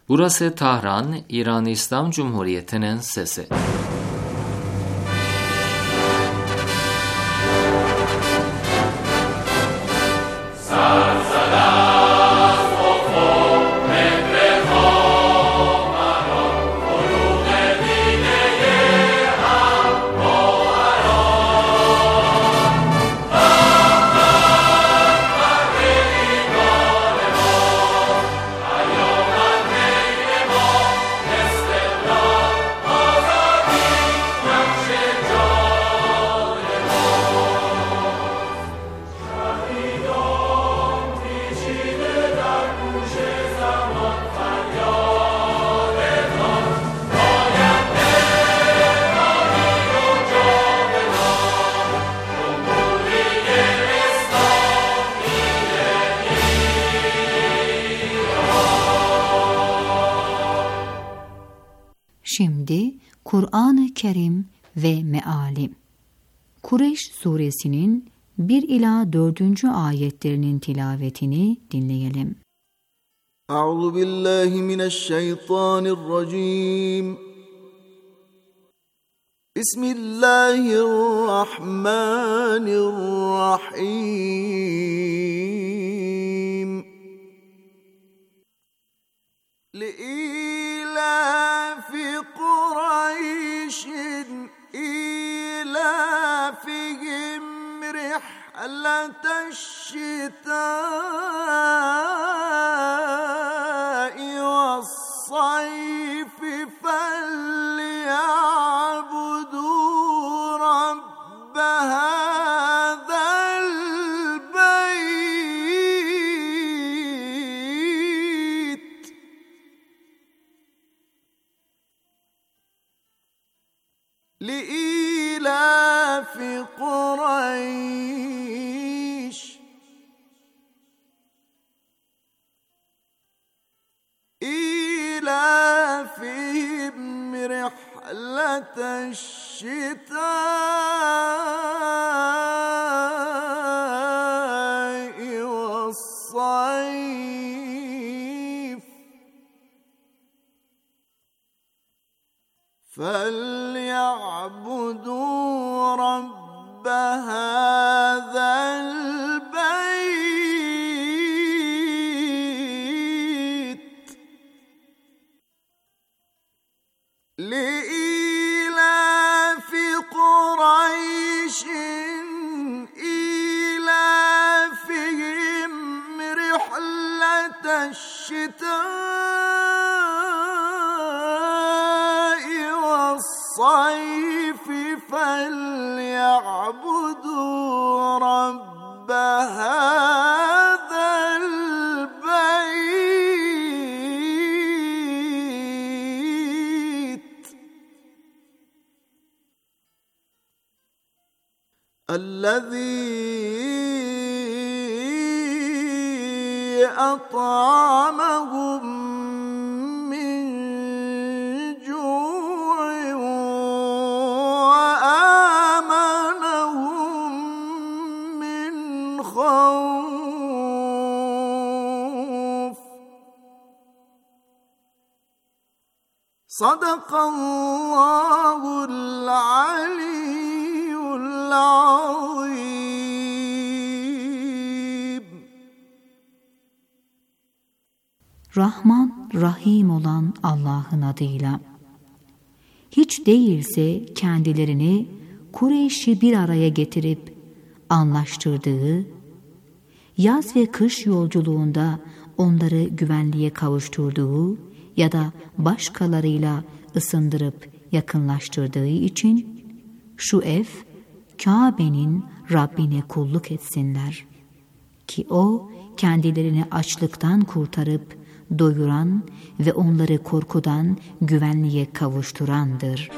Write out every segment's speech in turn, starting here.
Burası Tahran, İran İslam Cumhuriyeti'nin sesi. Şimdi Kur'an-ı Kerim ve Meali. Kureyş suresinin 1 ila 4. ayetlerinin tilavetini dinleyelim. Euzu billahi mineşşeytanirracim. Bismillahirrahmanirrahim. Li'ilafi Qureyşin ilafihim rihleteşşitâ'i ve's-sayfi felya'budû rabbe hâzel beyt. Li'ilafi Qureyş ilafihim rihleteşşitâ'i ve's-sayf فَلْيَعْبُدُوا رَبَّ هَذَا الْبَيْتِ لِإِيلَافِ قُرَيْشٍ إِيلَافِهِمْ رِحْلَةَ الشِّتَاءِ وَالصَّيْفِ فَلْيَعْبُدُوا رَبَّ هَذَا الْبَيْتِ الَّذِي أَطْعَمَهُم مِّن جُوعٍ وَآمَنَهُم مِّنْ خَوْفٍ. صدق الله العلي العظيم. Rahman, Rahim olan Allah'ın adıyla. Hiç değilse kendilerini Kureyş'i bir araya getirip anlaştırdığı, yaz ve kış yolculuğunda onları güvenliğe kavuşturduğu ya da başkalarıyla ısındırıp yakınlaştırdığı için şu ev Kabe'nin Rabbine kulluk etsinler ki o kendilerini açlıktan kurtarıp doyuran ve onları korkudan güvenliğe kavuşturandır.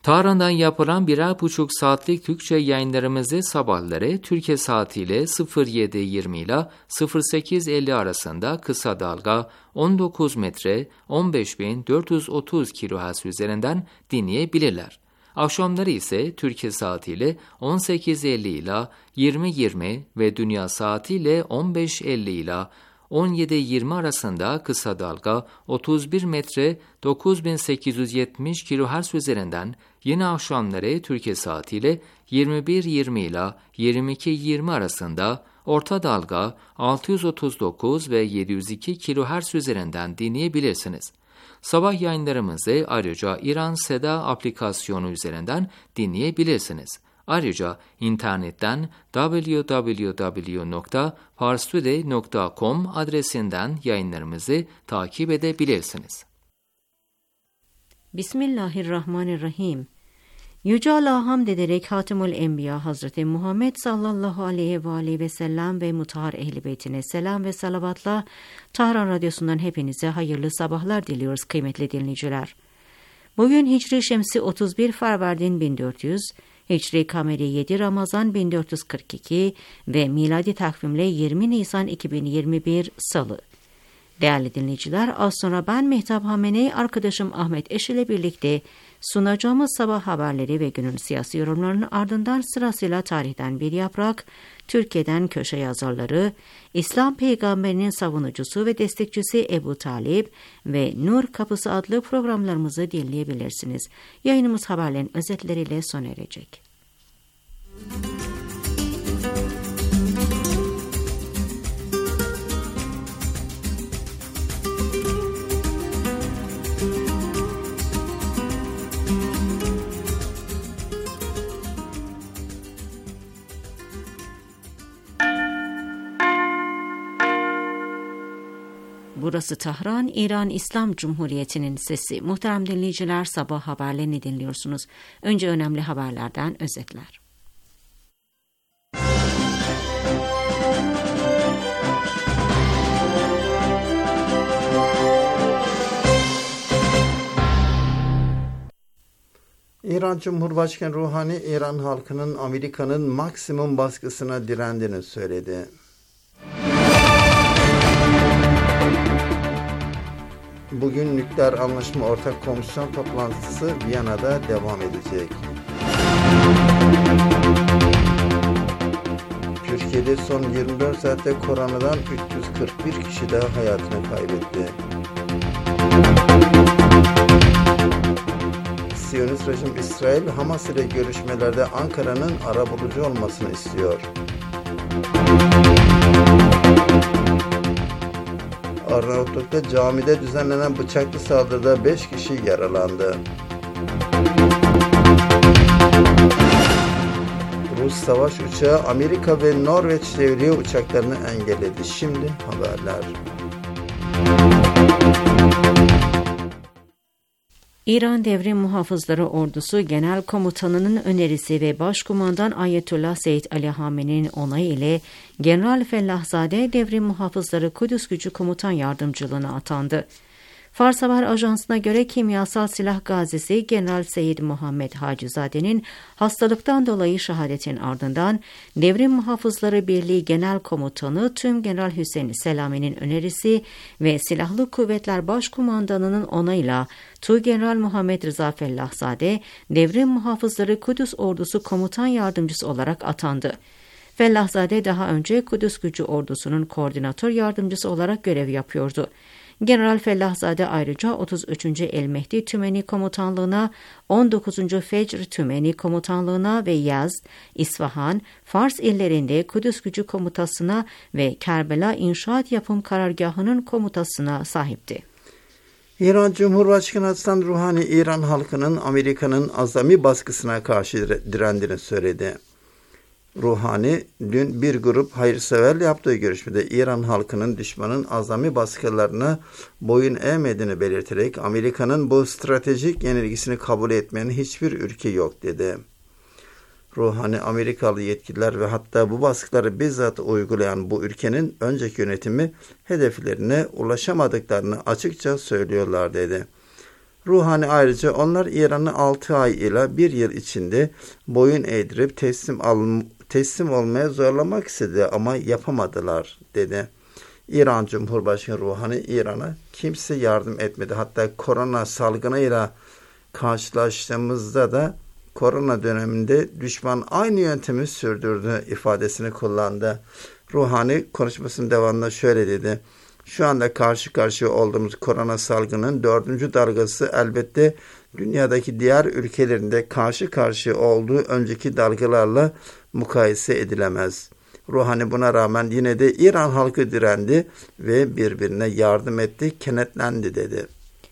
Tahran'dan yapılan 1,5 saatlik Türkçe yayınlarımızı sabahları Türkiye saatiyle 07:20 ile 08:50 arasında kısa dalga 19 metre 15.430 kHz üzerinden dinleyebilirler. Akşamları ise Türkiye saatiyle 18:50 ile 20:20 ve dünya saatiyle 15:50 ile 17:20 arasında kısa dalga 31 metre 9870 kHz üzerinden, yine akşamları Türkiye saatiyle 21:20 ile 22:20 arasında orta dalga 639 ve 702 kHz üzerinden dinleyebilirsiniz. Sabah yayınlarımızı ayrıca İran Seda aplikasyonu üzerinden dinleyebilirsiniz. Ayrıca internetten www.parstoday.com adresinden yayınlarımızı takip edebilirsiniz. Bismillahirrahmanirrahim. Yüce Allah'a hamd ederek Hatemül Enbiya Hazreti Muhammed sallallahu aleyhi ve sellem ve mutahhar ehl-i beytine selam ve salavatla Tahran Radyosu'ndan hepinize hayırlı sabahlar diliyoruz kıymetli dinleyiciler. Bugün Hicri Şemsi 31 Farvardin 1400, Hicri Kameri 7 Ramazan 1442 ve miladi takvimle 20 Nisan 2021 Salı. Değerli dinleyiciler, az sonra ben Mehtap Hameney, arkadaşım Ahmet Eş ile birlikte sunacağımız sabah haberleri ve günün siyasi yorumlarının ardından sırasıyla tarihten bir yaprak, Türkiye'den köşe yazarları, İslam peygamberinin savunucusu ve destekçisi Ebu Talib ve Nur Kapısı adlı programlarımızı dinleyebilirsiniz. Yayınımız haberlerin özetleriyle sona erecek. Burası Tahran, İran İslam Cumhuriyeti'nin sesi. Muhterem dinleyiciler, sabah haberlerini dinliyorsunuz. Önce önemli haberlerden özetler. İran Cumhurbaşkanı Ruhani, İran halkının Amerika'nın maksimum baskısına direndiğini söyledi. Bugün nükleer anlaşma ortak komisyon toplantısı Viyana'da devam edecek. Türkiye'de son 24 saatte koronadan 341 kişi daha hayatını kaybetti. Siyonist rejim İsrail, Hamas ile görüşmelerde Ankara'nın arabulucu olmasını istiyor. Arnavutluk'ta camide düzenlenen bıçaklı saldırıda 5 kişi yaralandı. Rus savaş uçağı Amerika ve Norveç devriye uçaklarını engelledi. Şimdi haberler. İran Devrim Muhafızları Ordusu Genel Komutanı'nın önerisi ve Başkumandan Ayetullah Seyyid Ali Hamene'nin onayı ile General Fellahzade Devrim Muhafızları Kudüs Gücü Komutan Yardımcılığına atandı. Fars Haber Ajansı'na göre kimyasal silah gazisi General Seyyid Muhammed Hacizade'nin hastalıktan dolayı şehadetin ardından Devrim Muhafızları Birliği Genel Komutanı Tüm General Hüseyin Selami'nin önerisi ve Silahlı Kuvvetler Başkumandanı'nın onayıyla Tuğgeneral Muhammed Rıza Fellahzade Devrim Muhafızları Kudüs Ordusu Komutan Yardımcısı olarak atandı. Fellahzade daha önce Kudüs Gücü Ordusu'nun koordinatör yardımcısı olarak görev yapıyordu. General Fellahzade ayrıca 33. El Mehdi Tümeni Komutanlığına, 19. Fecr Tümeni Komutanlığına ve Yazd, İsfahan, Fars illerinde Kudüs Gücü Komutasına ve Kerbela İnşaat Yapım Karargahı'nın komutasına sahipti. İran Cumhurbaşkanı Hasan Ruhani, İran halkının Amerika'nın azami baskısına karşı direndiğini söyledi. Ruhani, dün bir grup hayırseverle yaptığı görüşmede İran halkının düşmanın azami baskılarına boyun eğmediğini belirterek Amerika'nın bu stratejik yenilgisini kabul etmeyen hiçbir ülke yok dedi. Ruhani, Amerikalı yetkililer ve hatta bu baskıları bizzat uygulayan bu ülkenin önceki yönetimi hedeflerine ulaşamadıklarını açıkça söylüyorlar dedi. Ruhani ayrıca onlar İran'ı 6 ay ile 1 yıl içinde boyun eğdirip teslim olmaya zorlamak istedi ama yapamadılar dedi. İran Cumhurbaşkanı Ruhani İran'a kimse yardım etmedi. Hatta korona salgınıyla karşılaştığımızda da korona döneminde düşman aynı yöntemi sürdürdü ifadesini kullandı. Ruhani konuşmasının devamında şöyle dedi. Şu anda karşı karşıya olduğumuz korona salgının 4. dalgası elbette dünyadaki diğer ülkelerinde karşı karşıya olduğu önceki dalgalarla mukayese edilemez. Ruhani buna rağmen yine de İran halkı direndi ve birbirine yardım etti, kenetlendi dedi.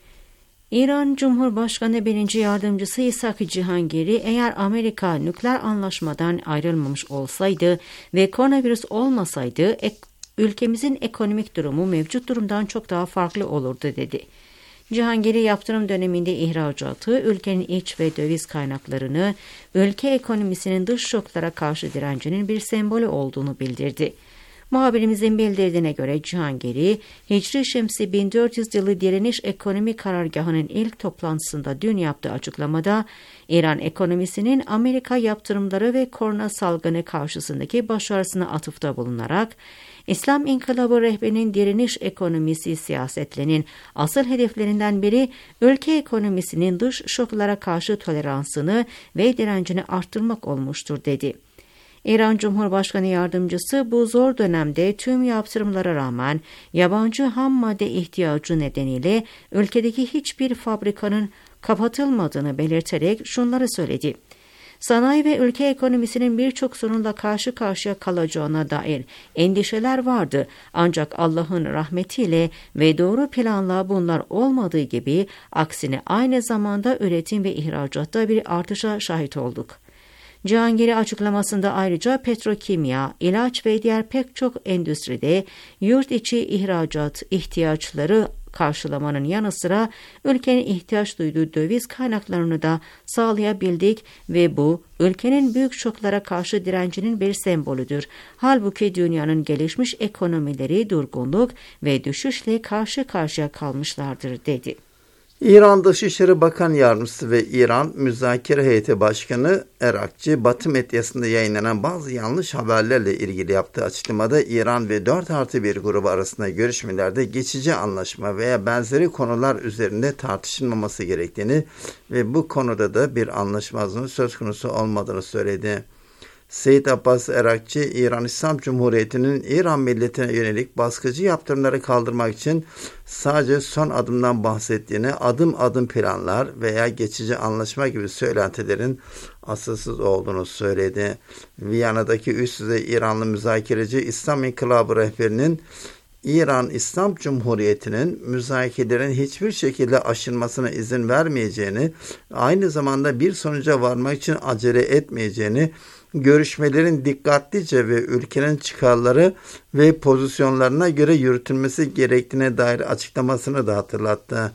İran Cumhurbaşkanı 1. Yardımcısı İshak Cihangiri, eğer Amerika nükleer anlaşmadan ayrılmamış olsaydı ve koronavirüs olmasaydı ülkemizin ekonomik durumu mevcut durumdan çok daha farklı olurdu dedi. Cihangiri yaptırım döneminde ihracatı, ülkenin iç ve döviz kaynaklarını, ülke ekonomisinin dış şoklara karşı direncinin bir sembolü olduğunu bildirdi. Muhabirimizin bildirdiğine göre Cihangiri, Hicri Şemsi 1400 yılı direniş ekonomi karargahının ilk toplantısında dün yaptığı açıklamada, İran ekonomisinin Amerika yaptırımları ve korona salgını karşısındaki başarısına atıfta bulunarak, İslam İnkılabı rehberinin direniş ekonomisi siyasetlerinin asıl hedeflerinden biri, ülke ekonomisinin dış şoklara karşı toleransını ve direncini arttırmak olmuştur dedi. İran Cumhurbaşkanı Yardımcısı bu zor dönemde tüm yaptırımlara rağmen yabancı ham madde ihtiyacı nedeniyle ülkedeki hiçbir fabrikanın kapatılmadığını belirterek şunları söyledi. Sanayi ve ülke ekonomisinin birçok sorunla karşı karşıya kalacağına dair endişeler vardı. Ancak Allah'ın rahmetiyle ve doğru planla bunlar olmadığı gibi aksine aynı zamanda üretim ve ihracatta bir artışa şahit olduk. Cihangiri açıklamasında ayrıca petrokimya, ilaç ve diğer pek çok endüstride yurt içi ihracat ihtiyaçları karşılamanın yanı sıra ülkenin ihtiyaç duyduğu döviz kaynaklarını da sağlayabildik ve bu ülkenin büyük şoklara karşı direncinin bir sembolüdür. Halbuki dünyanın gelişmiş ekonomileri durgunluk ve düşüşle karşı karşıya kalmışlardır dedi. İran Dışişleri Bakan Yardımcısı ve İran Müzakere Heyeti Başkanı Erakçı, Batı medyasında yayınlanan bazı yanlış haberlerle ilgili yaptığı açıklamada İran ve 4+1 grubu arasında görüşmelerde geçici anlaşma veya benzeri konular üzerinde tartışılmaması gerektiğini ve bu konuda da bir anlaşmazlığın söz konusu olmadığını söyledi. Seyyid Abbas Erakçı, İran İslam Cumhuriyeti'nin İran milletine yönelik baskıcı yaptırımları kaldırmak için sadece son adımdan bahsettiğini, adım adım planlar veya geçici anlaşma gibi söylentilerin asılsız olduğunu söyledi. Viyana'daki üst düzey İranlı müzakereci İslam İnkılabı rehberinin İran İslam Cumhuriyeti'nin müzakerelerin hiçbir şekilde aşılmasına izin vermeyeceğini, aynı zamanda bir sonuca varmak için acele etmeyeceğini, görüşmelerin dikkatlice ve ülkenin çıkarları ve pozisyonlarına göre yürütülmesi gerektiğine dair açıklamasını da hatırlattı.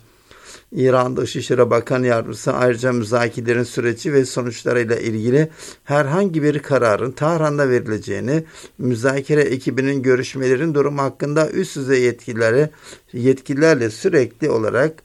İran Dışişleri Bakan Yardımcısı ayrıca müzakerelerin süreci ve sonuçlarıyla ilgili herhangi bir kararın Tahran'da verileceğini, müzakere ekibinin görüşmelerin durumu hakkında üst düzey yetkililerle sürekli olarak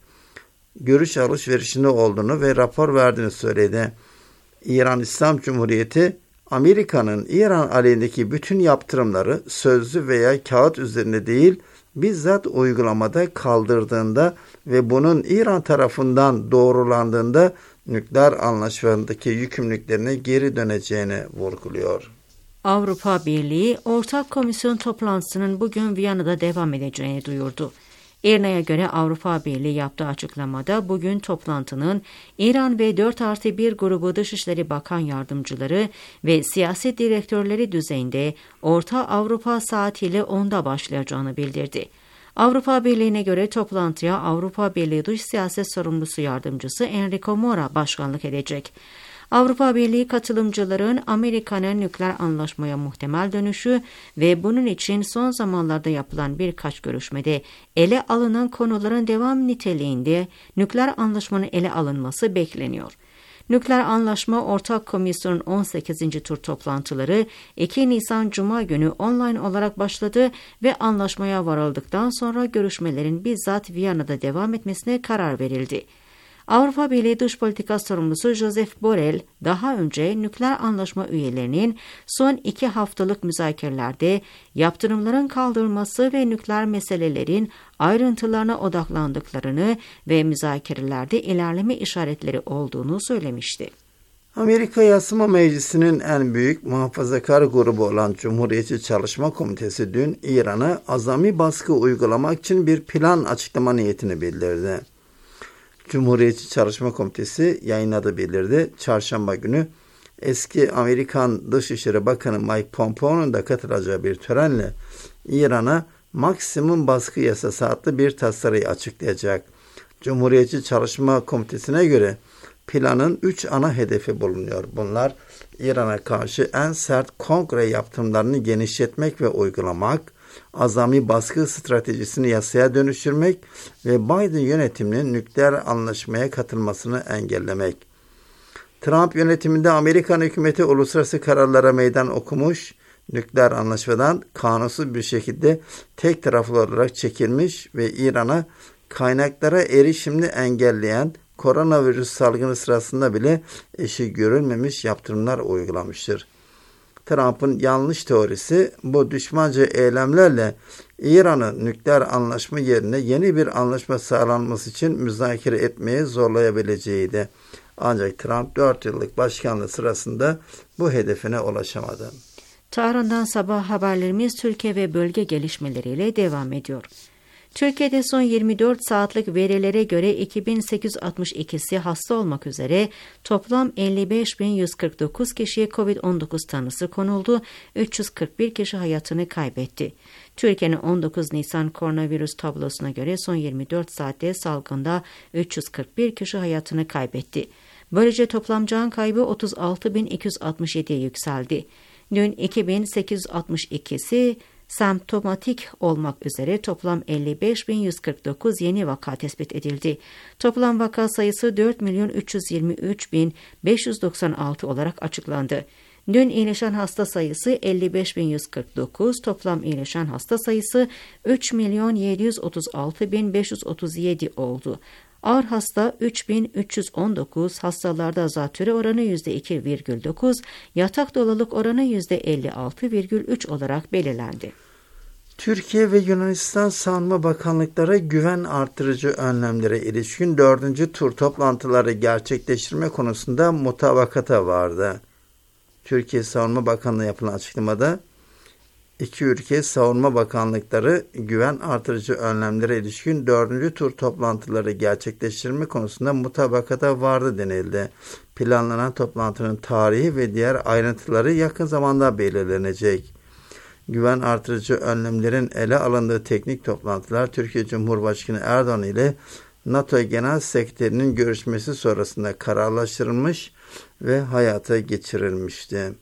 görüş alışverişinde olduğunu ve rapor verdiğini söyledi. İran İslam Cumhuriyeti, Amerika'nın İran aleyhindeki bütün yaptırımları sözlü veya kağıt üzerinde değil, bizzat uygulamada kaldırdığında ve bunun İran tarafından doğrulandığında nükleer anlaşmadaki yükümlülüklerine geri döneceğini vurguluyor. Avrupa Birliği Ortak Komisyon toplantısının bugün Viyana'da devam edeceğini duyurdu. İRNA'ya göre Avrupa Birliği yaptığı açıklamada bugün toplantının İran ve 4+1 grubu Dışişleri Bakan Yardımcıları ve siyasi direktörleri düzeyinde Orta Avrupa saatiyle 10'da başlayacağını bildirdi. Avrupa Birliği'ne göre toplantıya Avrupa Birliği Dış Siyaset Sorumlusu Yardımcısı Enrico Mora başkanlık edecek. Avrupa Birliği katılımcıların Amerika'nın nükleer anlaşmaya muhtemel dönüşü ve bunun için son zamanlarda yapılan birkaç görüşmede ele alınan konuların devam niteliğinde nükleer anlaşmanın ele alınması bekleniyor. Nükleer Anlaşma Ortak Komisyon'un 18. tur toplantıları 2 Nisan Cuma günü online olarak başladı ve anlaşmaya varıldıktan sonra görüşmelerin bizzat Viyana'da devam etmesine karar verildi. Avrupa Birliği Dış Politika Sorumlusu Josep Borrell, daha önce nükleer anlaşma üyelerinin son 2 haftalık müzakerelerde yaptırımların kaldırılması ve nükleer meselelerin ayrıntılarına odaklandıklarını ve müzakerelerde ilerleme işaretleri olduğunu söylemişti. Amerika Yasama Meclisi'nin en büyük muhafazakar grubu olan Cumhuriyetçi Çalışma Komitesi dün İran'a azami baskı uygulamak için bir plan açıklama niyetini bildirdi. Cumhuriyetçi Çalışma Komitesi yayınladı bildirdi. Çarşamba günü eski Amerikan Dışişleri Bakanı Mike Pompeo'nun da katılacağı bir törenle İran'a maksimum baskı yasası adlı bir tasarıyı açıklayacak. Cumhuriyetçi Çalışma Komitesi'ne göre planın 3 ana hedefi bulunuyor. Bunlar İran'a karşı en sert kongre yaptırımlarını genişletmek ve uygulamak, azami baskı stratejisini yasaya dönüştürmek ve Biden yönetiminin nükleer anlaşmaya katılmasını engellemek. Trump yönetiminde Amerikan hükümeti uluslararası kararlara meydan okumuş, nükleer anlaşmadan kanunsuz bir şekilde tek taraflı olarak çekilmiş ve İran'a kaynaklara erişimini engelleyen koronavirüs salgını sırasında bile eşi görülmemiş yaptırımlar uygulamıştır. Trump'ın yanlış teorisi bu düşmanca eylemlerle İran'ı nükleer anlaşma yerine yeni bir anlaşma sağlanması için müzakere etmeye zorlayabileceğiydi. Ancak Trump 4 yıllık başkanlığı sırasında bu hedefine ulaşamadı. Tahran'dan sabah haberlerimiz Türkiye ve bölge gelişmeleriyle devam ediyor. Türkiye'de son 24 saatlik verilere göre 2862'si hasta olmak üzere toplam 55.149 kişiye COVID-19 tanısı konuldu, 341 kişi hayatını kaybetti. Türkiye'nin 19 Nisan koronavirüs tablosuna göre son 24 saatte salgında 341 kişi hayatını kaybetti. Böylece toplam can kaybı 36.267'ye yükseldi. Dün 2862'si semptomatik olmak üzere toplam 55.149 yeni vaka tespit edildi. Toplam vaka sayısı 4.323.596 olarak açıklandı. Dün iyileşen hasta sayısı 55.149, toplam iyileşen hasta sayısı 3.736.537 oldu. Ağır hasta 3.319, hastalarda zatürre oranı %2,9, yatak doluluk oranı %56,3 olarak belirlendi. Türkiye ve Yunanistan Savunma Bakanlıkları güven artırıcı önlemlere ilişkin 4. tur toplantıları gerçekleştirme konusunda mutabakata vardı. Türkiye Savunma Bakanlığı yapılan açıklamada, İki ülke Savunma Bakanlıkları güven artırıcı önlemlere ilişkin 4. tur toplantıları gerçekleştirme konusunda mutabakata vardı denildi. Planlanan toplantının tarihi ve diğer ayrıntıları yakın zamanda belirlenecek. Güven artırıcı önlemlerin ele alındığı teknik toplantılar Türkiye Cumhurbaşkanı Erdoğan ile NATO Genel Sekreterinin görüşmesi sonrasında kararlaştırılmış ve hayata geçirilmişti.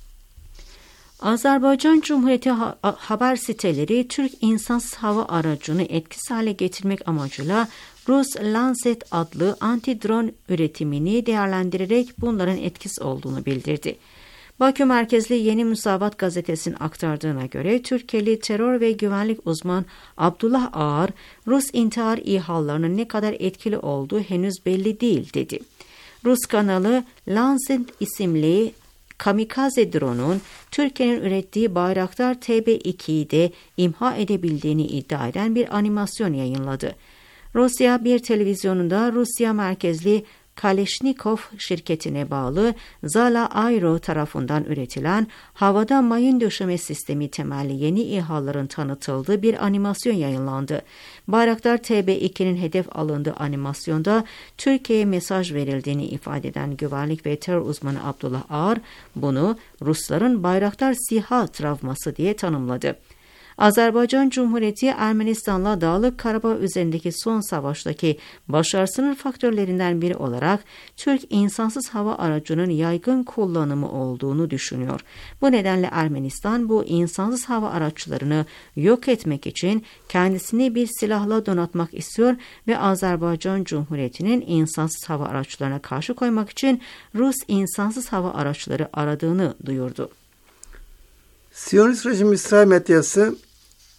Azerbaycan Cumhuriyeti haber siteleri Türk insansız hava aracını etkisiz hale getirmek amacıyla Rus Lancet adlı anti-drone üretimini değerlendirerek bunların etkisiz olduğunu bildirdi. Bakü merkezli Yeni Müsavat gazetesinin aktardığına göre Türkiye'li terör ve güvenlik uzman Abdullah Ağar, Rus intihar İHA'larının ne kadar etkili olduğu henüz belli değil dedi. Rus kanalı Lancet isimli kamikaze drone'un Türkiye'nin ürettiği Bayraktar TB2'yi de imha edebildiğini iddia eden bir animasyon yayınladı. Rusya bir televizyonunda Rusya merkezli Kalashnikov şirketine bağlı Zala Aero tarafından üretilen havada mayın döşeme sistemi temelli yeni İHA'ların tanıtıldığı bir animasyon yayınlandı. Bayraktar TB2'nin hedef alındığı animasyonda Türkiye'ye mesaj verildiğini ifade eden güvenlik ve terör uzmanı Abdullah Ağar, bunu Rusların Bayraktar SİHA travması diye tanımladı. Azerbaycan Cumhuriyeti Ermenistan'la Dağlık Karabağ üzerindeki son savaştaki başarısının faktörlerinden biri olarak Türk insansız hava aracının yaygın kullanımı olduğunu düşünüyor. Bu nedenle Ermenistan bu insansız hava araçlarını yok etmek için kendisini bir silahla donatmak istiyor ve Azerbaycan Cumhuriyeti'nin insansız hava araçlarına karşı koymak için Rus insansız hava araçları aradığını duyurdu. Siyonist rejim İsrail medyası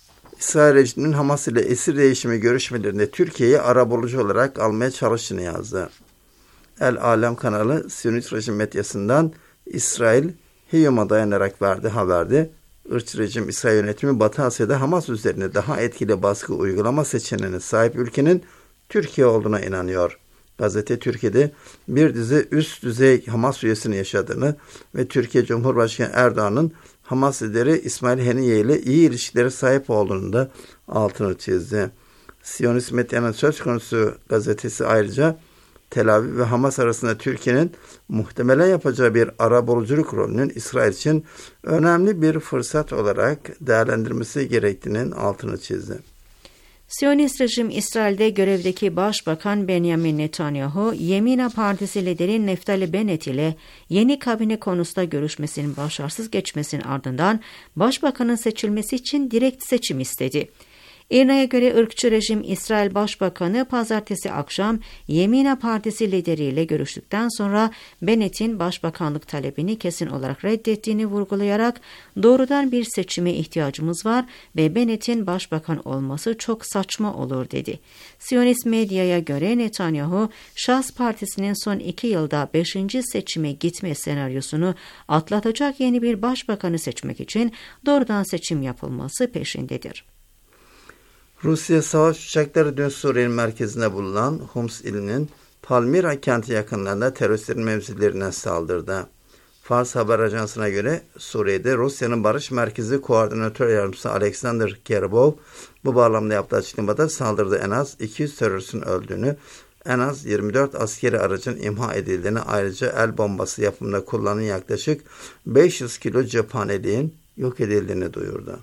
İsrail rejiminin Hamas ile esir değişimi görüşmelerinde Türkiye'yi arabulucu olarak almaya çalıştığını yazdı. El Alem kanalı Siyonist rejim medyasından İsrail Hiyom'a dayanarak verdiği haberde ırkçı rejim İsrail yönetimi Batı Asya'da Hamas üzerine daha etkili baskı uygulama seçeneğine sahip ülkenin Türkiye olduğuna inanıyor. Gazete Türkiye'de bir dizi üst düzey Hamas üyesinin yaşadığını ve Türkiye Cumhurbaşkanı Erdoğan'ın Hamas lideri İsmail Haniyeh ile iyi ilişkilere sahip olduğunu da altını çizdi. Siyonist medyanın söz konusu gazetesi ayrıca Tel Aviv ve Hamas arasında Türkiye'nin muhtemelen yapacağı bir arabuluculuk rolünün İsrail için önemli bir fırsat olarak değerlendirmesi gerektiğinin altını çizdi. Siyonist rejim İsrail'de görevdeki Başbakan Benjamin Netanyahu, Yemina Partisi lideri Naftali Bennett ile yeni kabine konusunda görüşmesinin başarısız geçmesinin ardından Başbakanın seçilmesi için direkt seçim istedi. İRNA'ya göre ırkçı rejim İsrail Başbakanı pazartesi akşam Yemina Partisi lideriyle görüştükten sonra Bennett'in başbakanlık talebini kesin olarak reddettiğini vurgulayarak doğrudan bir seçime ihtiyacımız var ve Bennett'in başbakan olması çok saçma olur dedi. Siyonist medyaya göre Netanyahu, Şas Partisi'nin son 2 yılda 5. seçime gitme senaryosunu atlatacak yeni bir başbakanı seçmek için doğrudan seçim yapılması peşindedir. Rusya savaş uçakları dün Suriye'nin merkezinde bulunan Homs ilinin Palmira kenti yakınlarında teröristlerin mevzilerine saldırdı. Fars haber ajansına göre Suriye'de Rusya'nın barış merkezi koordinatör yardımcısı Alexander Kerbov bu bağlamda yaptığı açıklamada saldırıda en az 200 teröristin öldüğünü, en az 24 askeri aracın imha edildiğini, ayrıca el bombası yapımında kullanılan yaklaşık 500 kilo cephaneliğin yok edildiğini duyurdu.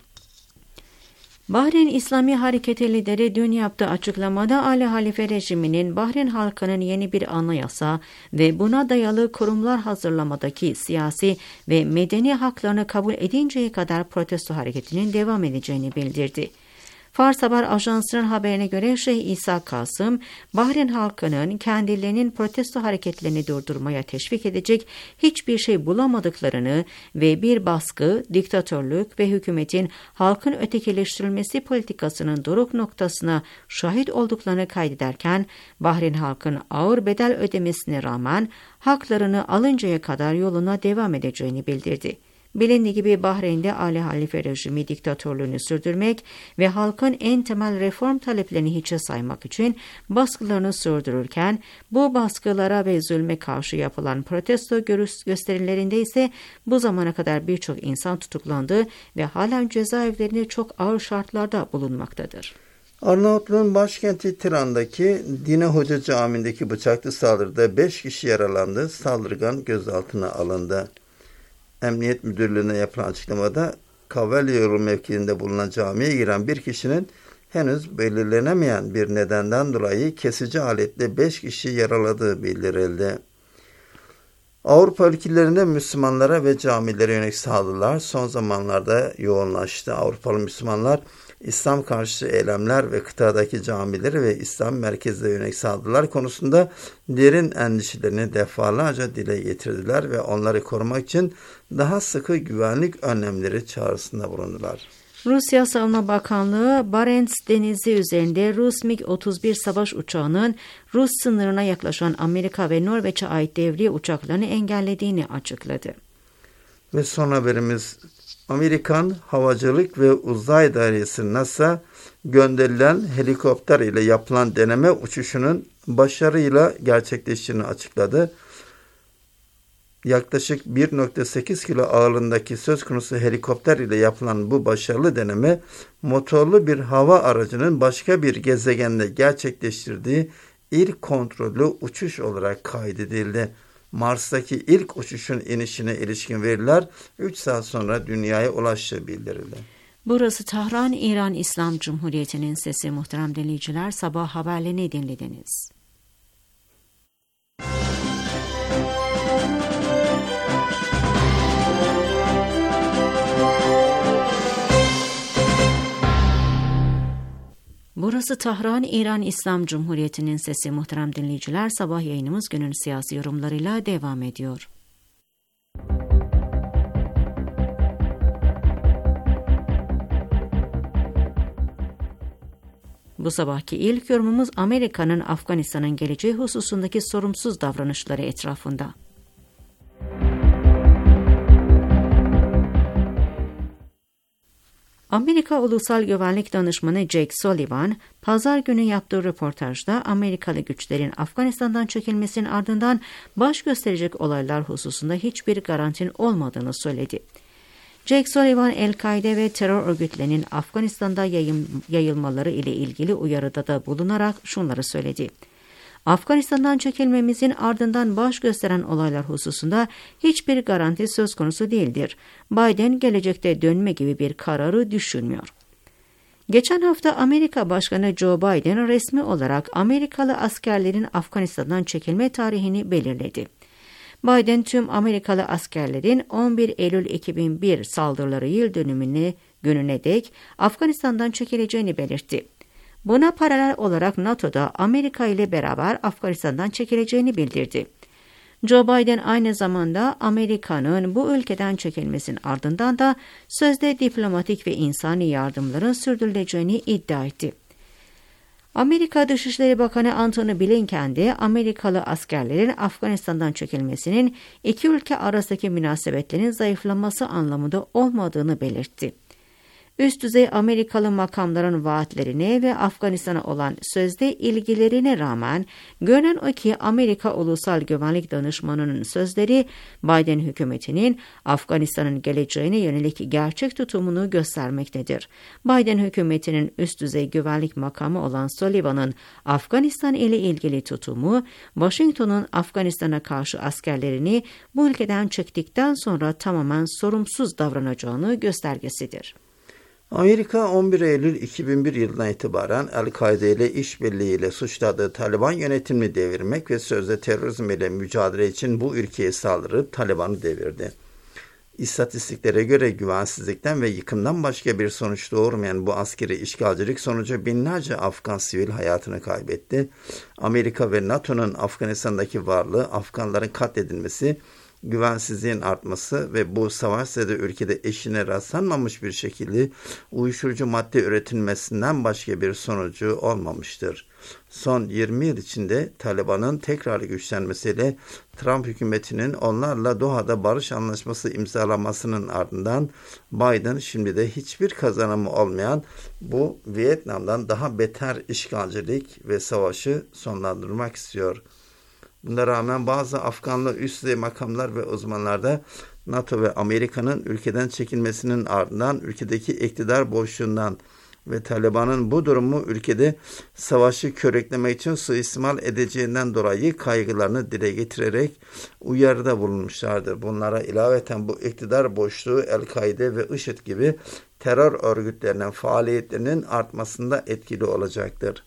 Bahreyn İslami Hareketi lideri dün yaptığı açıklamada Ali Halife rejiminin Bahreyn halkının yeni bir anayasa ve buna dayalı kurumlar hazırlamadaki siyasi ve medeni haklarını kabul edinceye kadar protesto hareketinin devam edeceğini bildirdi. Fars Haber Ajansı'nın haberine göre Şeyh İsa Kasım, Bahreyn halkının kendilerinin protesto hareketlerini durdurmaya teşvik edecek hiçbir şey bulamadıklarını ve bir baskı, diktatörlük ve hükümetin halkın ötekileştirilmesi politikasının doruk noktasına şahit olduklarını kaydederken, Bahreyn halkın ağır bedel ödemesine rağmen haklarını alıncaya kadar yoluna devam edeceğini bildirdi. Bilindiği gibi Bahreyn'de Ali Halife rejimi diktatörlüğünü sürdürmek ve halkın en temel reform taleplerini hiçe saymak için baskılarını sürdürürken, bu baskılara ve zulme karşı yapılan protesto gösterilerinde ise bu zamana kadar birçok insan tutuklandı ve halen cezaevlerinde çok ağır şartlarda bulunmaktadır. Arnavutluğun başkenti Tiran'daki Dine Hoca Camii'ndeki bıçaklı saldırıda 5 kişi yaralandı, saldırgan gözaltına alındı. Emniyet Müdürlüğü'ne yapılan açıklamada Kavalyolu mevkiinde bulunan camiye giren bir kişinin henüz belirlenemeyen bir nedenden dolayı kesici aletle 5 kişi yaraladığı bildirildi. Avrupa ülkelerinde Müslümanlara ve camilere yönelik saldırılar son zamanlarda yoğunlaştı. Avrupalı Müslümanlar İslam karşıtı eylemler ve kıtadaki camileri ve İslam merkezlerine yönelik saldırılar konusunda derin endişelerini defalarca dile getirdiler ve onları korumak için daha sıkı güvenlik önlemleri çağrısında bulundular. Rusya Savunma Bakanlığı, Barents Denizi üzerinde Rus MiG-31 savaş uçağının Rus sınırına yaklaşan Amerika ve Norveç'e ait devriye uçaklarını engellediğini açıkladı. Ve son haberimiz, Amerikan Havacılık ve Uzay Dairesi NASA gönderilen helikopter ile yapılan deneme uçuşunun başarıyla gerçekleştiğini açıkladı. Yaklaşık 1.8 kilo ağırlığındaki söz konusu helikopter ile yapılan bu başarılı deneme, motorlu bir hava aracının başka bir gezegende gerçekleştirdiği ilk kontrollü uçuş olarak kaydedildi. Mars'taki ilk uçuşun inişine ilişkin veriler 3 saat sonra dünyaya ulaştığı bildirildi. Burası Tahran, İran İslam Cumhuriyeti'nin sesi. Muhterem dinleyiciler, sabah haberlerini dinlediniz. Burası Tahran, İran İslam Cumhuriyeti'nin sesi. Muhterem dinleyiciler, sabah yayınımız günün siyasi yorumlarıyla devam ediyor. Bu sabahki ilk yorumumuz Amerika'nın Afganistan'ın geleceği hususundaki sorumsuz davranışları etrafında. Amerika Ulusal Güvenlik Danışmanı Jake Sullivan, pazar günü yaptığı röportajda Amerikalı güçlerin Afganistan'dan çekilmesinin ardından baş gösterecek olaylar hususunda hiçbir garantinin olmadığını söyledi. Jake Sullivan, El-Kaide ve terör örgütlerinin Afganistan'da yayılmaları ile ilgili uyarıda da bulunarak şunları söyledi. Afganistan'dan çekilmemizin ardından baş gösteren olaylar hususunda hiçbir garanti söz konusu değildir. Biden gelecekte dönme gibi bir kararı düşünmüyor. Geçen hafta Amerika Başkanı Joe Biden resmi olarak Amerikalı askerlerin Afganistan'dan çekilme tarihini belirledi. Biden tüm Amerikalı askerlerin 11 Eylül 2001 saldırıları yıl dönümüne gününe dek Afganistan'dan çekileceğini belirtti. Buna paralel olarak NATO'da Amerika ile beraber Afganistan'dan çekileceğini bildirdi. Joe Biden aynı zamanda Amerika'nın bu ülkeden çekilmesinin ardından da sözde diplomatik ve insani yardımların sürdürüleceğini iddia etti. Amerika Dışişleri Bakanı Antony Blinken de Amerikalı askerlerin Afganistan'dan çekilmesinin iki ülke arasındaki münasebetlerin zayıflaması anlamında olmadığını belirtti. Üst düzey Amerikalı makamların vaatlerine ve Afganistan'a olan sözde ilgilerine rağmen görünen o ki Amerika Ulusal Güvenlik Danışmanı'nın sözleri Biden hükümetinin Afganistan'ın geleceğine yönelik gerçek tutumunu göstermektedir. Biden hükümetinin üst düzey güvenlik makamı olan Sullivan'ın Afganistan ile ilgili tutumu, Washington'un Afganistan'a karşı askerlerini bu ülkeden çektikten sonra tamamen sorumsuz davranacağını göstergesidir. Amerika 11 Eylül 2001 yılından itibaren El-Kaide ile işbirliğiyle suçladığı Taliban yönetimini devirmek ve sözde terörizm ile mücadele için bu ülkeye saldırıp Taliban'ı devirdi. İstatistiklere göre güvensizlikten ve yıkımdan başka bir sonuç doğurmayan bu askeri işgalcilik sonucu binlerce Afgan sivil hayatını kaybetti. Amerika ve NATO'nun Afganistan'daki varlığı, Afganların katledilmesi, güvensizliğin artması ve bu savaş zedeği ülkede eşine rastlanmamış bir şekilde uyuşturucu madde üretilmesinden başka bir sonucu olmamıştır. Son 20 yıl içinde Taliban'ın tekrar güçlenmesiyle Trump hükümetinin onlarla Doha'da barış anlaşması imzalamasının ardından Biden şimdi de hiçbir kazanımı olmayan bu Vietnam'dan daha beter işgalcilik ve savaşı sonlandırmak istiyor. Buna rağmen bazı Afganlı üst düzey makamlar ve uzmanlar da NATO ve Amerika'nın ülkeden çekilmesinin ardından ülkedeki iktidar boşluğundan ve Taliban'ın bu durumu ülkede savaşı körüklemek için suistimal edeceğinden dolayı kaygılarını dile getirerek uyarıda bulunmuşlardır. Bunlara ilaveten bu iktidar boşluğu El-Kaide ve IŞİD gibi terör örgütlerinin faaliyetlerinin artmasında etkili olacaktır.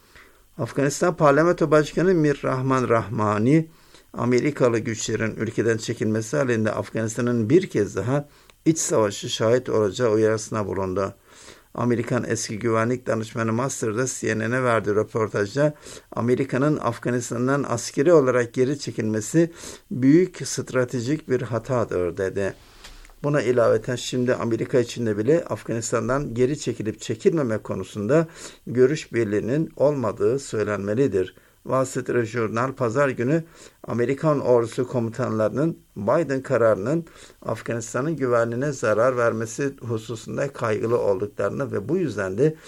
Afganistan Parlamento Başkanı Mir Rahman Rahmani, Amerikalı güçlerin ülkeden çekilmesi halinde Afganistan'ın bir kez daha iç savaşı şahit olacağı uyarısına bulundu. Amerikan eski güvenlik danışmanı Master'da CNN'e verdiği röportajda Amerika'nın Afganistan'dan askeri olarak geri çekilmesi büyük stratejik bir hatadır dedi. Buna ilaveten şimdi Amerika içinde bile Afganistan'dan geri çekilip çekilmeme konusunda görüş birliğinin olmadığı söylenmelidir. Wall Street Journal pazar günü Amerikan ordusu komutanlarının Biden kararının Afganistan'ın güvenliğine zarar vermesi hususunda kaygılı olduklarını ve bu yüzden de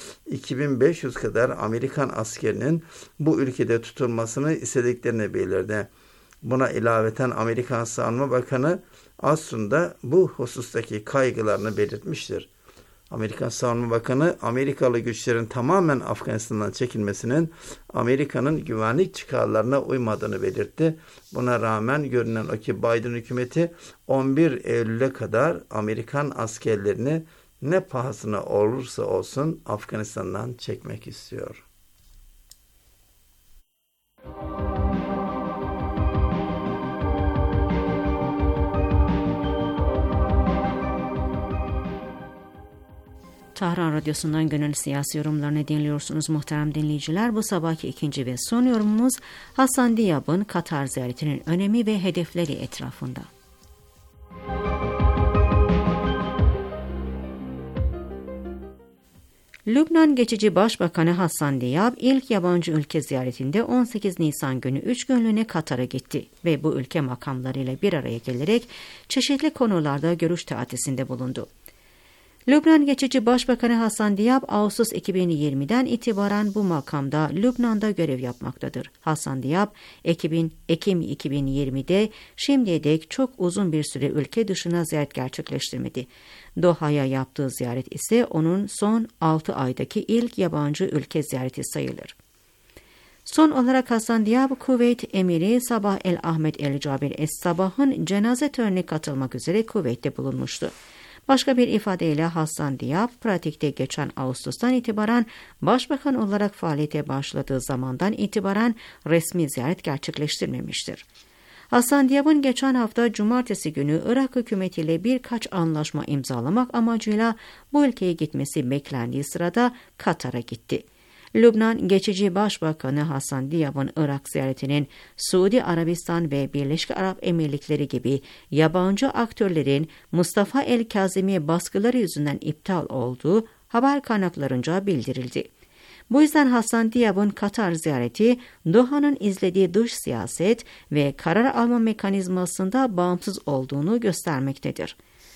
2500 kadar Amerikan askerinin bu ülkede tutulmasını istediklerini belirtti. Buna ilaveten Amerikan Savunma Bakanı aslında bu husustaki kaygılarını belirtmiştir. Amerikan Savunma Bakanı, Amerikalı güçlerin tamamen Afganistan'dan çekilmesinin Amerika'nın güvenlik çıkarlarına uymadığını belirtti. Buna rağmen görünen o ki Biden hükümeti 11 Eylül'e kadar Amerikan askerlerini ne pahasına olursa olsun Afganistan'dan çekmek istiyor. Tahran Radyosu'ndan gönül siyasi yorumlarını dinliyorsunuz muhterem dinleyiciler. Bu sabahki ikinci ve son yorumumuz Hasan Diyab'ın Katar ziyaretinin önemi ve hedefleri etrafında. Lübnan geçici Başbakanı Hasan Diyab ilk yabancı ülke ziyaretinde 18 Nisan günü 3 günlüğüne Katar'a gitti ve bu ülke makamlarıyla bir araya gelerek çeşitli konularda görüş teatisinde bulundu. Lübnan geçici Başbakanı Hasan Diyab, Ağustos 2020'den itibaren bu makamda Lübnan'da görev yapmaktadır. Hasan Diyab, Ekim 2020'de şimdiye dek çok uzun bir süre ülke dışına ziyaret gerçekleştirmedi. Doha'ya yaptığı ziyaret ise onun son 6 aydaki ilk yabancı ülke ziyareti sayılır. Son olarak Hasan Diyab, Kuveyt Emiri Sabah El Ahmed El Cabir Es Sabah'ın cenaze törenine katılmak üzere Kuveyt'te bulunmuştu. Başka bir ifadeyle Hasan Diyab, pratikte geçen Ağustos'tan itibaren başbakan olarak faaliyete başladığı zamandan itibaren resmi ziyaret gerçekleştirmemiştir. Hasan Diyab'ın geçen hafta Cumartesi günü Irak hükümetiyle birkaç anlaşma imzalamak amacıyla bu ülkeye gitmesi beklendiği sırada Katar'a gitti. Lübnan geçici Başbakanı Hasan Diyab'ın Irak ziyaretinin Suudi Arabistan ve Birleşik Arap Emirlikleri gibi yabancı aktörlerin Mustafa el-Kazimi baskıları yüzünden iptal olduğu haber kaynaklarınca bildirildi. Bu yüzden Hasan Diyab'ın Katar ziyareti Doha'nın izlediği dış siyaset ve karar alma mekanizmasında bağımsız olduğunu göstermektedir.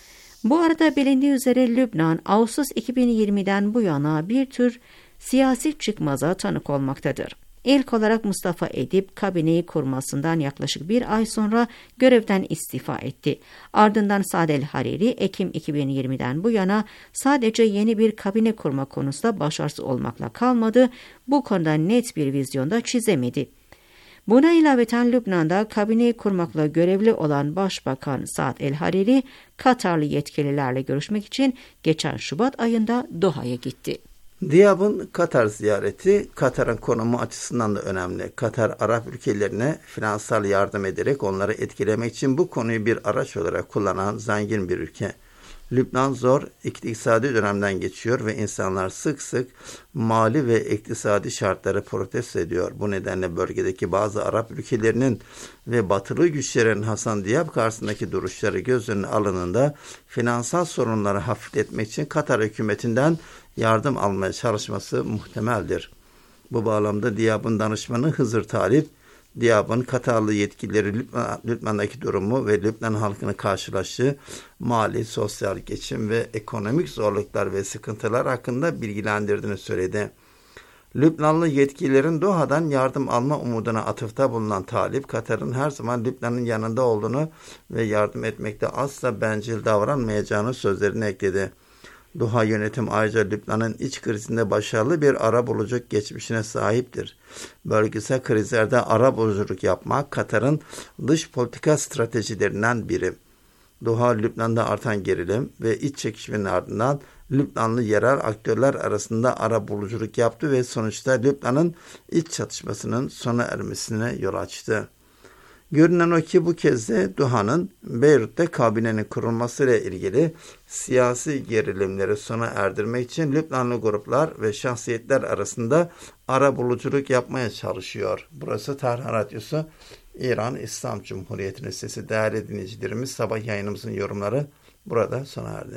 Bu arada bilindiği üzere Lübnan Ağustos 2020'den bu yana bir tür siyasi çıkmaza tanık olmaktadır. İlk olarak Mustafa Edip kabineyi kurmasından yaklaşık bir ay sonra görevden istifa etti. Ardından Saad el-Hariri Ekim 2020'den bu yana sadece yeni bir kabine kurma konusunda başarısız olmakla kalmadı, bu konuda net bir vizyonda çizemedi. Buna ilaveten Lübnan'da kabineyi kurmakla görevli olan Başbakan Saad el-Hariri, Katarlı yetkililerle görüşmek için geçen Şubat ayında Doha'ya gitti. Diyab'ın Katar ziyareti, Katar'ın konumu açısından da önemli. Katar, Arap ülkelerine finansal yardım ederek onları etkilemek için bu konuyu bir araç olarak kullanan zengin bir ülke. Lübnan zor iktisadi dönemden geçiyor ve insanlar sık sık mali ve iktisadi şartları protesto ediyor. Bu nedenle bölgedeki bazı Arap ülkelerinin ve batılı güçlerin Hasan Diyab karşısındaki duruşları göz önüne alınında finansal sorunları hafifletmek için Katar hükümetinden yardım almaya çalışması muhtemeldir. Bu bağlamda Diyab'ın danışmanı Hızır Talip, Diyab'ın Katarlı yetkilileri Lübnan'daki durumu ve Lübnan halkının karşılaştığı mali, sosyal, geçim ve ekonomik zorluklar ve sıkıntılar hakkında bilgilendirdiğini söyledi. Lübnanlı yetkililerin Doha'dan yardım alma umuduna atıfta bulunan Talip, Katar'ın her zaman Lübnan'ın yanında olduğunu ve yardım etmekte asla bencil davranmayacağını sözlerine ekledi. Doha yönetim ayrıca Lübnan'ın iç krizinde başarılı bir arabuluculuk geçmişine sahiptir. Bölgesel krizlerde arabuluculuk yapmak Katar'ın dış politika stratejilerinden biri. Doha, Lübnan'da artan gerilim ve iç çekişmenin ardından Lübnanlı yerel aktörler arasında arabuluculuk yaptı ve sonuçta Lübnan'ın iç çatışmasının sona ermesine yol açtı. Görünen o ki bu kez de Doha'nın Beyrut'te kabinenin kurulmasıyla ilgili siyasi gerilimleri sona erdirmek için Lübnanlı gruplar ve şahsiyetler arasında arabuluculuk yapmaya çalışıyor. Burası Tahran Radyosu, İran İslam Cumhuriyeti'nin sesi. Değerli dinleyicilerimiz, sabah yayınımızın yorumları burada sona erdi.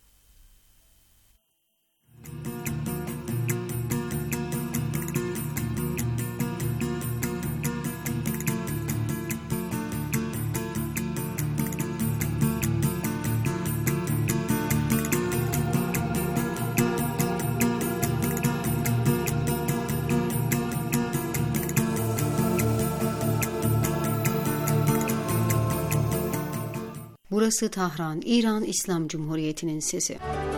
Burası Tahran, İran İslam Cumhuriyeti'nin sesi.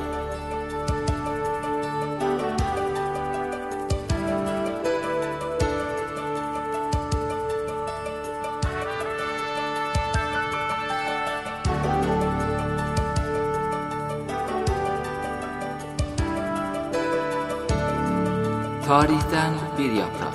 Tarihten bir yaprak.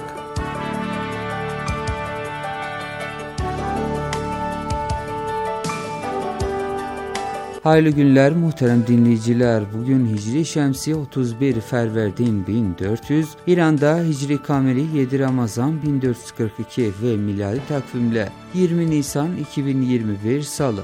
Hayırlı günler muhterem dinleyiciler. Bugün Hicri Şemsi 31 Ferverdin 1400, İran'da Hicri Kameri 7 Ramazan 1442 ve miladi takvimle 20 Nisan 2021 Salı.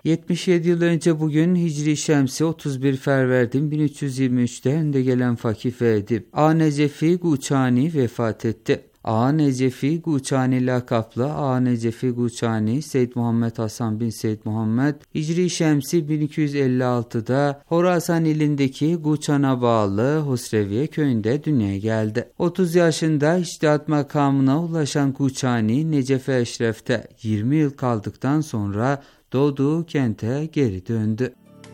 77 yıl önce bugün Hicri Şemsi 31 Ferverdin 1323'te önde gelen fakih ve edip Ağa Necefi Guçani vefat etti. Ağa Necefi Guçani lakaplı Ağa Necefi Guçani Seyyid Muhammed Hasan bin Seyyid Muhammed Hicri Şemsi 1256'da Horasan ilindeki Guçan'a bağlı Husreviye köyünde dünyaya geldi. 30 yaşında içtihat makamına ulaşan Guçani Necef-i Eşref'te 20 yıl kaldıktan sonra doğduğu kente geri döndü.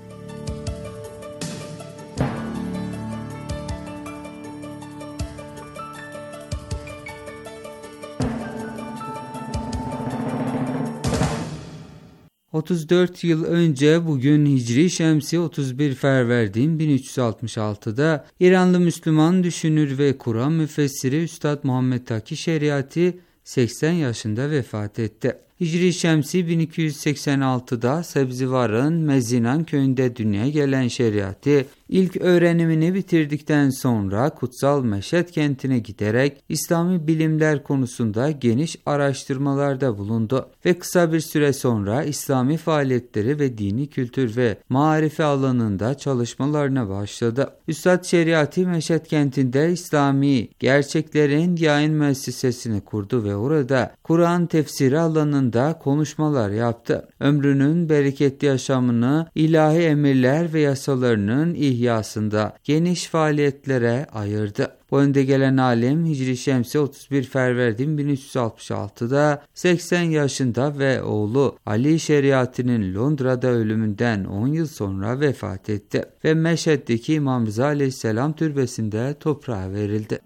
...34 yıl önce bugün Hicri Şemsi 31 Ferverdin 1366'da... ...İranlı Müslüman düşünür ve Kur'an müfessiri Üstad Muhammed Taki Şeriati 80 yaşında vefat etti. Hicri Şemsi 1286'da Sebzivar'ın Mezinan köyünde dünyaya gelen Şeriati ilk öğrenimini bitirdikten sonra Kutsal Meşhed kentine giderek İslami bilimler konusunda geniş araştırmalarda bulundu ve kısa bir süre sonra İslami faaliyetleri ve dini kültür ve marife alanında çalışmalarına başladı. Üstad Şeriati Meşhed kentinde İslami gerçeklerin yayın müessesesini kurdu ve orada Kur'an tefsiri alanında konuşmalar yaptı. Ömrünün bereketli yaşamını ilahi emirler ve yasalarının ihyasında geniş faaliyetlere ayırdı. Bu önde gelen alim Hicri Şemsi 31 Ferverdin 1366'da 80 yaşında ve oğlu Ali Şeriati'nin Londra'da ölümünden 10 yıl sonra vefat etti ve Meşhed'deki İmam Rıza Aleyhisselam türbesinde toprağa verildi.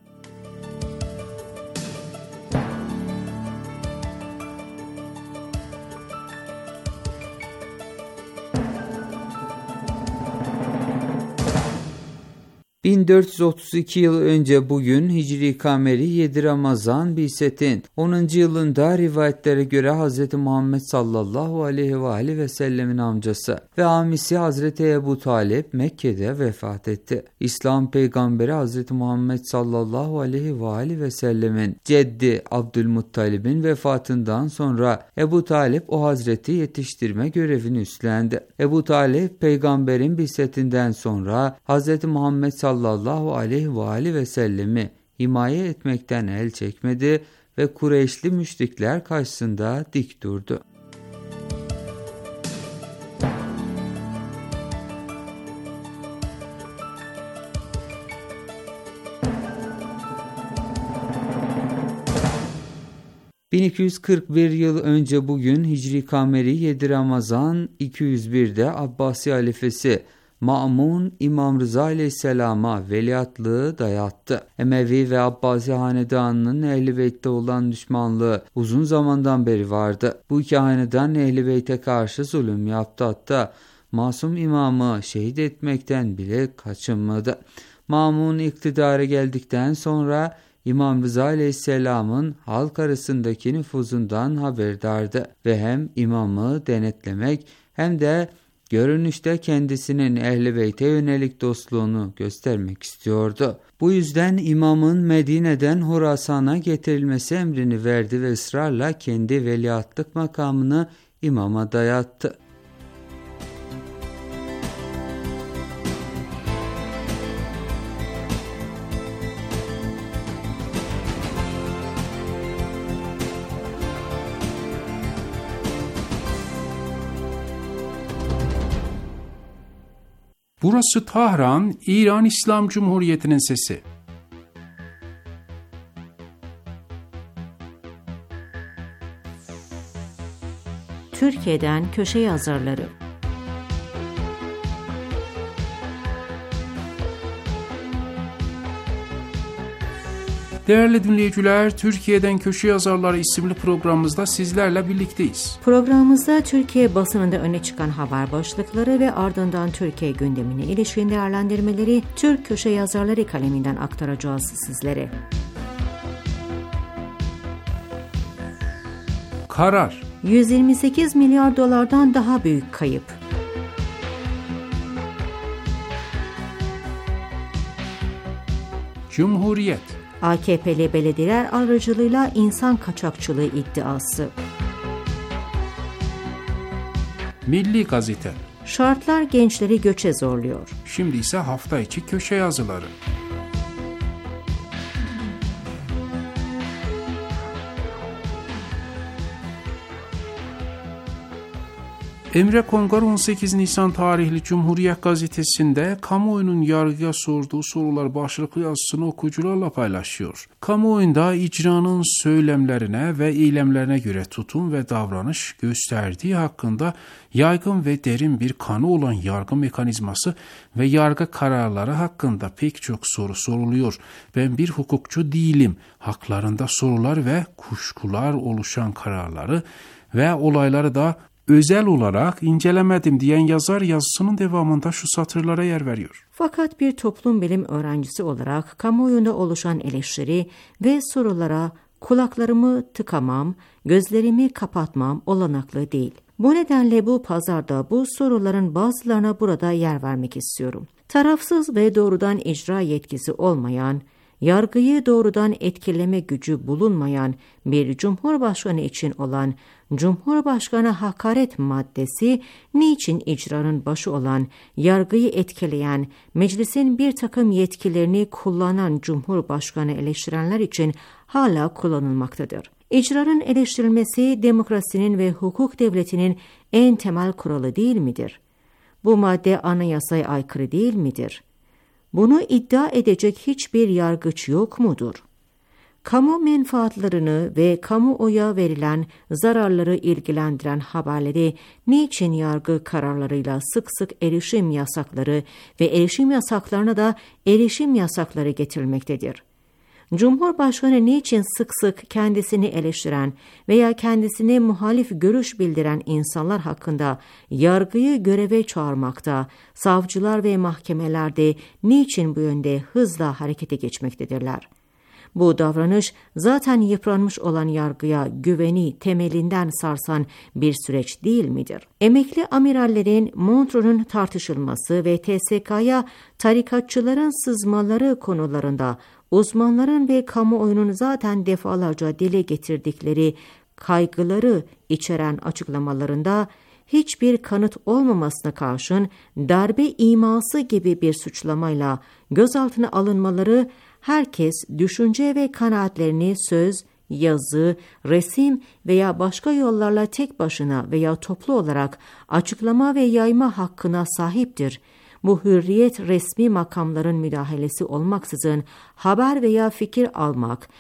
...1432 yıl önce bugün Hicri Kameri 7 Ramazan Bi'set'in 10. yılında rivayetlere göre Hz. Muhammed sallallahu aleyhi ve sellemin amcası ve amisi Hz. Ebu Talib Mekke'de vefat etti. İslam peygamberi Hz. Muhammed sallallahu aleyhi ve sellemin ceddi Abdülmuttalib'in vefatından sonra Ebu Talib o hazreti yetiştirme görevini üstlendi. Ebu Talib peygamberin Bi'setinden sonra Hz. Muhammed sallallahu aleyhi ve sellemi himaye etmekten el çekmedi ve Kureyşli müşrikler karşısında dik durdu. ...1241 yıl önce bugün Hicri Kameri 7 Ramazan 201'de Abbasi halifesi Ma'mun İmam Rıza Aleyhisselam'a veliahtlığı dayattı. Emevi ve Abbasi hanedanının Ehl-i Beyt'te olan düşmanlığı uzun zamandan beri vardı. Bu iki hanedan Ehl-i Beyt'e karşı zulüm yaptı, hatta masum imamı şehit etmekten bile kaçınmadı. Ma'mun iktidara geldikten sonra İmam Rıza Aleyhisselam'ın halk arasındaki nüfuzundan haberdardı ve hem imamı denetlemek hem de görünüşte kendisinin Ehl-i Beyt'e yönelik dostluğunu göstermek istiyordu. Bu yüzden imamın Medine'den Horasan'a getirilmesi emrini verdi ve ısrarla kendi veliahtlık makamını imama dayattı. Burası Tahran, İran İslam Cumhuriyeti'nin sesi. Türkiye'den köşe yazarları. Değerli dinleyiciler, Türkiye'den Köşe Yazarları isimli programımızda sizlerle birlikteyiz. Programımızda Türkiye basınında öne çıkan haber başlıkları ve ardından Türkiye gündemine ilişkin değerlendirmeleri Türk Köşe Yazarları kaleminden aktaracağız sizlere. Karar. 128 milyar dolardan daha büyük kayıp. Cumhuriyet. AKP'li belediyeler aracılığıyla insan kaçakçılığı iddiası. Milli Gazete. Şartlar gençleri göçe zorluyor. Şimdi ise hafta içi köşe yazıları. Emre Kongar 18 Nisan tarihli Cumhuriyet Gazetesi'nde kamuoyunun yargıya sorduğu sorular başlıklı yazısını okuyucularla paylaşıyor. Kamuoyunda icranın söylemlerine ve eylemlerine göre tutum ve davranış gösterdiği hakkında yaygın ve derin bir kanı olan yargı mekanizması ve yargı kararları hakkında pek çok soru soruluyor. Ben bir hukukçu değilim. Haklarında sorular ve kuşkular oluşan kararları ve olayları da özel olarak incelemedim diyen yazar yazısının devamında şu satırlara yer veriyor. Fakat bir toplum bilim öğrencisi olarak kamuoyunda oluşan eleştiri ve sorulara kulaklarımı tıkamam, gözlerimi kapatmam olanaklı değil. Bu nedenle bu pazarda bu soruların bazılarına burada yer vermek istiyorum. Tarafsız ve doğrudan icra yetkisi olmayan, yargıyı doğrudan etkileme gücü bulunmayan bir cumhurbaşkanı için olan Cumhurbaşkanı hakaret maddesi niçin icranın başı olan, yargıyı etkileyen, meclisin bir takım yetkilerini kullanan Cumhurbaşkanı eleştirenler için hala kullanılmaktadır? İcranın eleştirilmesi demokrasinin ve hukuk devletinin en temel kuralı değil midir? Bu madde anayasaya aykırı değil midir? Bunu iddia edecek hiçbir yargıç yok mudur? Kamu menfaatlarını ve kamuoya verilen zararları ilgilendiren haberleri niçin yargı kararlarıyla sık sık erişim yasakları ve erişim yasaklarına da erişim yasakları getirilmektedir? Cumhurbaşkanı niçin sık sık kendisini eleştiren veya kendisine muhalif görüş bildiren insanlar hakkında yargıyı göreve çağırmakta, savcılar ve mahkemelerde niçin bu yönde hızla harekete geçmektedirler? Bu davranış zaten yıpranmış olan yargıya güveni temelinden sarsan bir süreç değil midir? Emekli amirallerin Montreux'un tartışılması ve TSK'ya tarikatçıların sızmaları konularında uzmanların ve kamuoyunun zaten defalarca dile getirdikleri kaygıları içeren açıklamalarında hiçbir kanıt olmamasına karşın darbe iması gibi bir suçlamayla gözaltına alınmaları herkes düşünce ve kanaatlerini söz, yazı, resim veya başka yollarla tek başına veya toplu olarak açıklama ve yayma hakkına sahiptir. Bu hürriyet resmi makamların müdahalesi olmaksızın haber veya fikir almak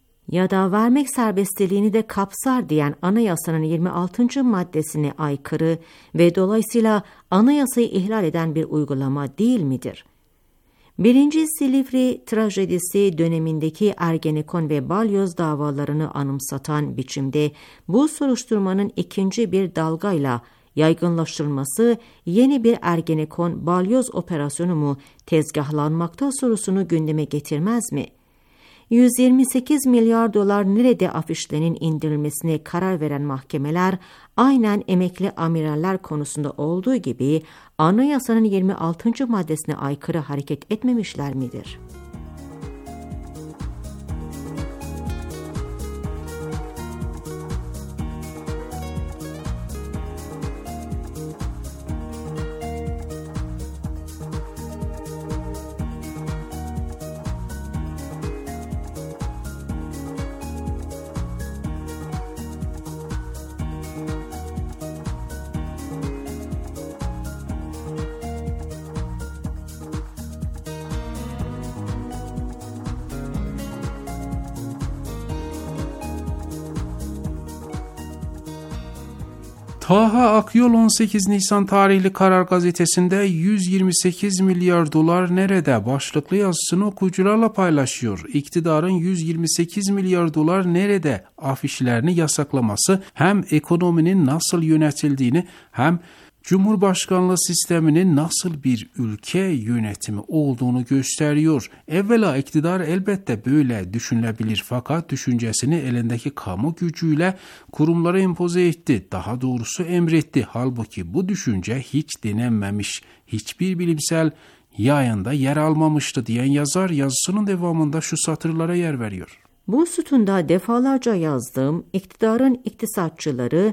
ya da vermek serbestliğini de kapsar diyen anayasanın 26. maddesine aykırı ve dolayısıyla anayasayı ihlal eden bir uygulama değil midir? 1. Silivri trajedisi dönemindeki Ergenekon ve Balyoz davalarını anımsatan biçimde bu soruşturmanın ikinci bir dalgayla yaygınlaştırılması yeni bir Ergenekon-Balyoz operasyonu mu tezgahlanmakta sorusunu gündeme getirmez mi? 128 milyar dolar nerede afişlerinin indirilmesine karar veren mahkemeler aynen emekli amiraller konusunda olduğu gibi anayasanın 26. maddesine aykırı hareket etmemişler midir? Taha Akyol 18 Nisan tarihli Karar Gazetesi'nde 128 milyar dolar nerede başlıklı yazısını okuyucularla paylaşıyor. İktidarın 128 milyar dolar nerede afişlerini yasaklaması hem ekonominin nasıl yönetildiğini hem Cumhurbaşkanlığı sisteminin nasıl bir ülke yönetimi olduğunu gösteriyor. Evvela iktidar elbette böyle düşünülebilir fakat düşüncesini elindeki kamu gücüyle kurumlara empoze etti. Daha doğrusu emretti. Halbuki bu düşünce hiç denenmemiş, hiçbir bilimsel yayında yer almamıştı diyen yazar yazısının devamında şu satırlara yer veriyor. Bu sütunda defalarca yazdığım iktidarın iktisatçıları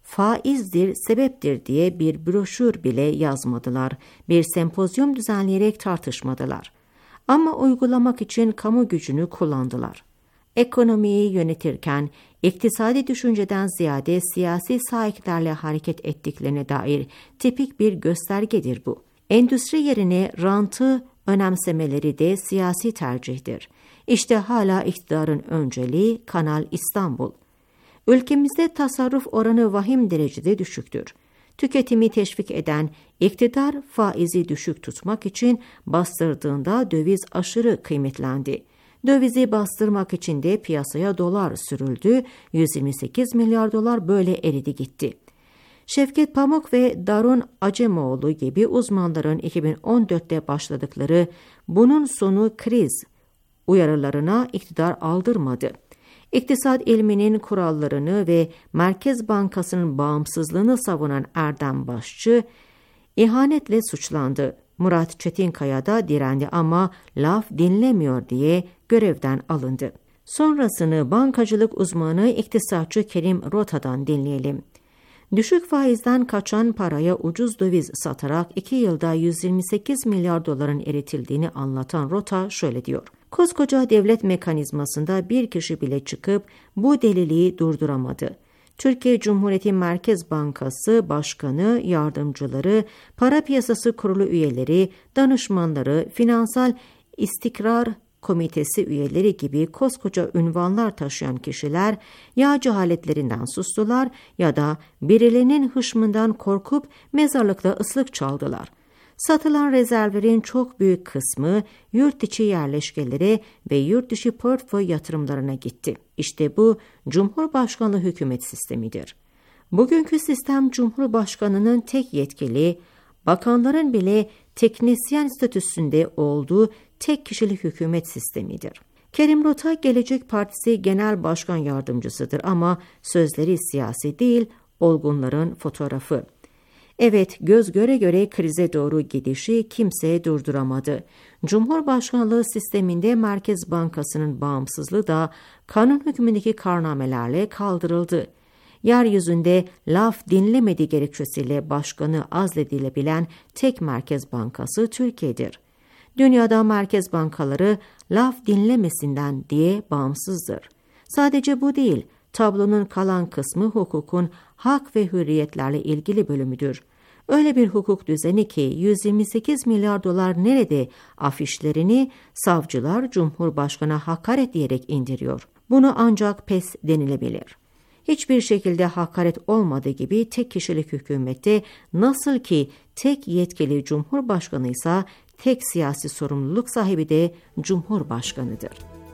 faizdir, sebeptir diye bir broşür bile yazmadılar. Bir sempozyum düzenleyerek tartışmadılar. Ama uygulamak için kamu gücünü kullandılar. Ekonomiyi yönetirken iktisadi düşünceden ziyade siyasi sahiplerle hareket ettiklerine dair tipik bir göstergedir bu. Endüstri yerine rantı önemsemeleri de siyasi tercihtir. İşte hala iktidarın önceliği Kanal İstanbul. Ülkemizde tasarruf oranı vahim derecede düşüktür. Tüketimi teşvik eden iktidar faizi düşük tutmak için bastırdığında döviz aşırı kıymetlendi. Dövizi bastırmak için de piyasaya dolar sürüldü. 128 milyar dolar böyle eridi gitti. Şevket Pamuk ve Darun Acemoğlu gibi uzmanların 2014'te başladıkları bunun sonu kriz uyarılarına iktidar aldırmadı. İktisat ilminin kurallarını ve Merkez Bankası'nın bağımsızlığını savunan Erdem Başçı ihanetle suçlandı. Murat Çetinkaya da direndi ama laf dinlemiyor diye görevden alındı. Sonrasını bankacılık uzmanı iktisatçı Kerim Rota'dan dinleyelim. Düşük faizden kaçan paraya ucuz döviz satarak 2 yılda 128 milyar doların eritildiğini anlatan Rota şöyle diyor. Koskoca devlet mekanizmasında bir kişi bile çıkıp bu deliliği durduramadı. Türkiye Cumhuriyeti Merkez Bankası Başkanı, yardımcıları, Para Piyasası Kurulu üyeleri, danışmanları, Finansal İstikrar Komitesi üyeleri gibi koskoca ünvanlar taşıyan kişiler ya cehaletlerinden sustular ya da birilerinin hışmından korkup mezarlıkla ıslık çaldılar. Satılan rezervlerin çok büyük kısmı yurt içi yerleşkelere ve yurt dışı portföy yatırımlarına gitti. İşte bu Cumhurbaşkanlığı hükümet sistemidir. Bugünkü sistem Cumhurbaşkanının tek yetkili, bakanların bile teknisyen statüsünde olduğu tek kişilik hükümet sistemidir. Kerim Rota Gelecek Partisi Genel Başkan Yardımcısıdır ama sözleri siyasi değil, olgunların fotoğrafı. Evet, göz göre göre krize doğru gidişi kimse durduramadı. Cumhurbaşkanlığı sisteminde Merkez Bankası'nın bağımsızlığı da kanun hükmündeki kararnamelerle kaldırıldı. Yeryüzünde laf dinlemediği gerekçesiyle başkanı azledilebilen tek Merkez Bankası Türkiye'dir. Dünyada merkez bankaları laf dinlemesinden diye bağımsızdır. Sadece bu değil, tablonun kalan kısmı hukukun hak ve hürriyetlerle ilgili bölümüdür. Öyle bir hukuk düzeni ki 128 milyar dolar nerede afişlerini savcılar Cumhurbaşkanı'na hakaret diyerek indiriyor. Bunu ancak pes denilebilir. Hiçbir şekilde hakaret olmadığı gibi tek kişilik hükümette nasıl ki tek yetkili Cumhurbaşkanıysa tek siyasi sorumluluk sahibi de Cumhurbaşkanıdır.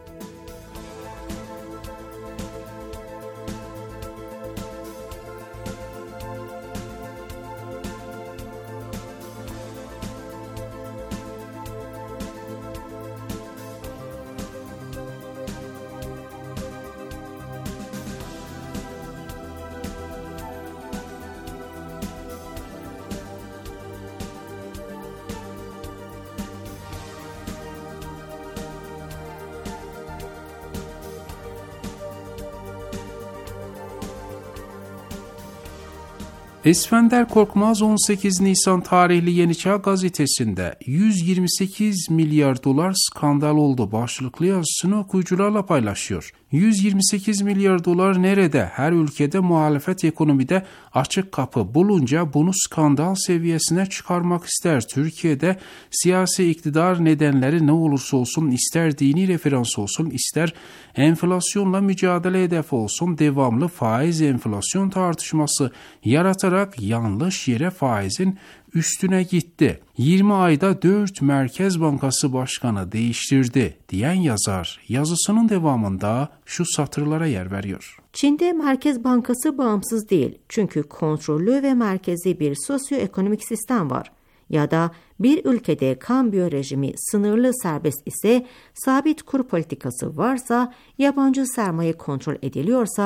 Esfender Korkmaz 18 Nisan tarihli Yeni Çağ gazetesinde 128 milyar dolar skandal oldu başlıklı yazısını okuyucularla paylaşıyor. 128 milyar dolar nerede? Her ülkede muhalefet ekonomide açık kapı bulunca bunu skandal seviyesine çıkarmak ister. Türkiye'de siyasi iktidar nedenleri ne olursa olsun, ister dini referans olsun, ister enflasyonla mücadele hedefi olsun, devamlı faiz enflasyon tartışması yaratarak yanlış yere faizin üstüne gitti. 20 ayda 4 Merkez Bankası Başkanı değiştirdi diyen yazar yazısının devamında şu satırlara yer veriyor. Çin'de Merkez Bankası bağımsız değil çünkü kontrollü ve merkezi bir sosyoekonomik sistem var. Ya da bir ülkede kambiyo rejimi sınırlı serbest ise, sabit kur politikası varsa, yabancı sermaye kontrol ediliyorsa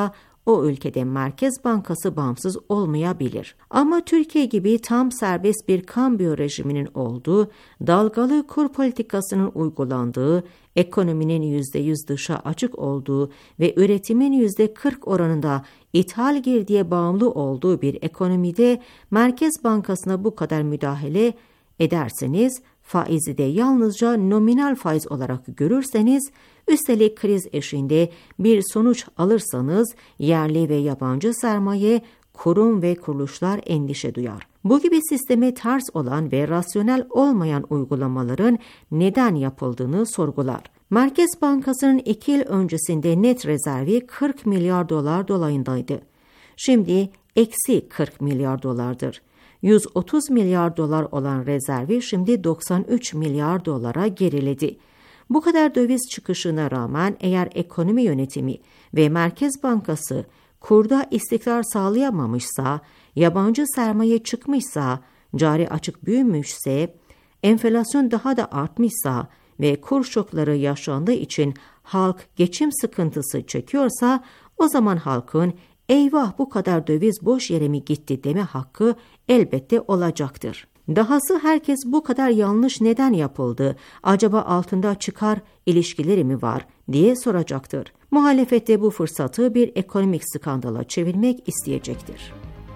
o ülkede Merkez Bankası bağımsız olmayabilir. Ama Türkiye gibi tam serbest bir kambiyo rejiminin olduğu, dalgalı kur politikasının uygulandığı, ekonominin %100 dışa açık olduğu ve üretimin %40 oranında ithal girdiye bağımlı olduğu bir ekonomide Merkez Bankası'na bu kadar müdahale ederseniz, faizi de yalnızca nominal faiz olarak görürseniz, üstelik kriz eşiğinde bir sonuç alırsanız yerli ve yabancı sermaye, kurum ve kuruluşlar endişe duyar. Bu gibi sisteme ters olan ve rasyonel olmayan uygulamaların neden yapıldığını sorgular. Merkez Bankası'nın 2 yıl öncesinde net rezervi 40 milyar dolar dolayındaydı. Şimdi eksi 40 milyar dolardır. 130 milyar dolar olan rezervi şimdi 93 milyar dolara geriledi. Bu kadar döviz çıkışına rağmen eğer ekonomi yönetimi ve Merkez Bankası kurda istikrar sağlayamamışsa, yabancı sermaye çıkmışsa, cari açık büyümüşse, enflasyon daha da artmışsa ve kur şokları yaşandığı için halk geçim sıkıntısı çekiyorsa, o zaman halkın eyvah bu kadar döviz boş yere mi gitti deme hakkı elbette olacaktır. Dahası herkes bu kadar yanlış neden yapıldı, acaba altında çıkar ilişkileri mi var diye soracaktır. Muhalefet de bu fırsatı bir ekonomik skandala çevirmek isteyecektir.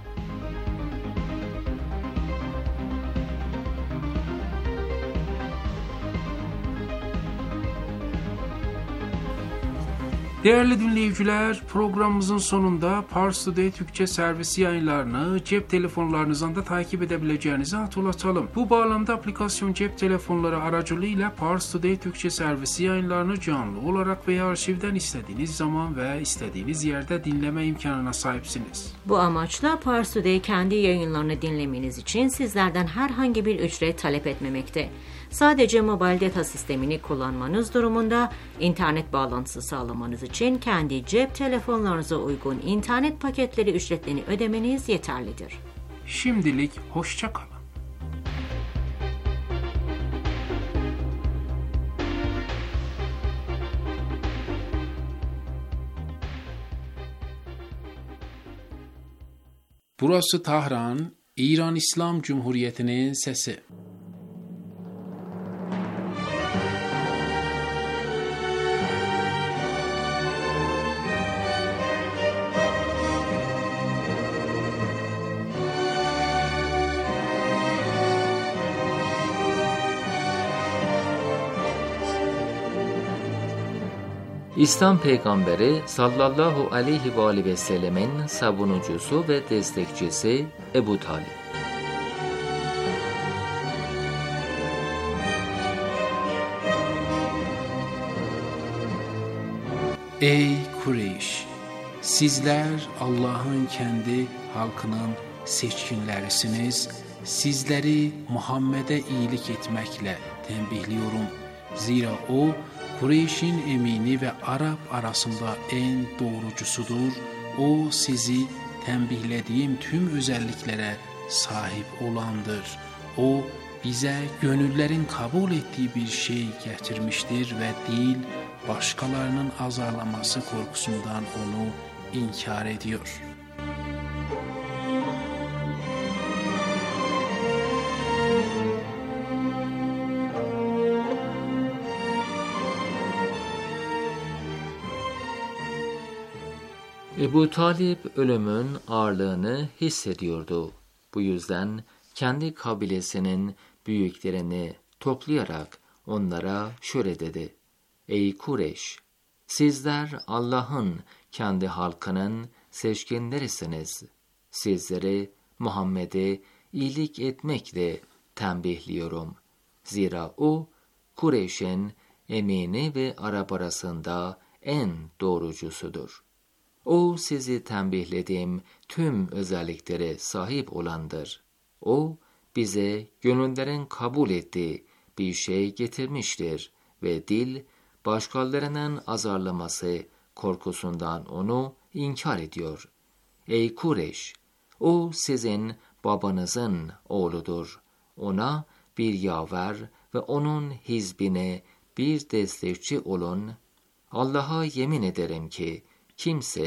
Değerli dinleyiciler, programımızın sonunda Pars Today Türkçe servisi yayınlarını cep telefonlarınızdan da takip edebileceğinizi hatırlatalım. Bu bağlamda aplikasyon cep telefonları aracılığıyla Pars Today Türkçe servisi yayınlarını canlı olarak veya arşivden istediğiniz zaman ve istediğiniz yerde dinleme imkanına sahipsiniz. Bu amaçla Pars Today kendi yayınlarını dinlemeniz için sizlerden herhangi bir ücret talep etmemekte. Sadece mobil data sistemini kullanmanız durumunda internet bağlantısı sağlamanız için kendi cep telefonlarınıza uygun internet paketleri ücretlerini ödemeniz yeterlidir. Şimdilik hoşça kalın. Burası Tahran, İran İslam Cumhuriyeti'nin sesi. İslam peygamberi sallallahu aleyhi ve aleyhi ve sellemin savunucusu ve destekçisi Ebu Talib. Ey Kureyş! Sizler Allah'ın kendi halkının seçkinlerisiniz. Sizleri Muhammed'e iyilik etmekle tembihliyorum. Zira o, Kureyş'in emini ve Arap arasında en doğrucusudur. O sizi tembihlediğim tüm özelliklere sahip olandır. O bize gönüllerin kabul ettiği bir şey getirmiştir ve değil başkalarının azarlaması korkusundan onu inkar ediyor. Ebu Talib ölümün ağırlığını hissediyordu. Bu yüzden kendi kabilesinin büyüklerini toplayarak onlara şöyle dedi: Ey Kureyş! Sizler Allah'ın kendi halkının seçkinlerisiniz. Sizleri Muhammed'e iyilik etmekle tembihliyorum. Zira o, Kureyş'in emini ve Arap arasında en doğrucusudur. O sizi tembihlediğim tüm özelliklere sahip olandır. O bize gönüllerin kabul ettiği bir şey getirmiştir ve dil başkalarının azarlaması korkusundan onu inkar ediyor. Ey Kureyş! O sizin babanızın oğludur. Ona bir yaver ve onun hizbine bir destekçi olun. Allah'a yemin ederim ki kimse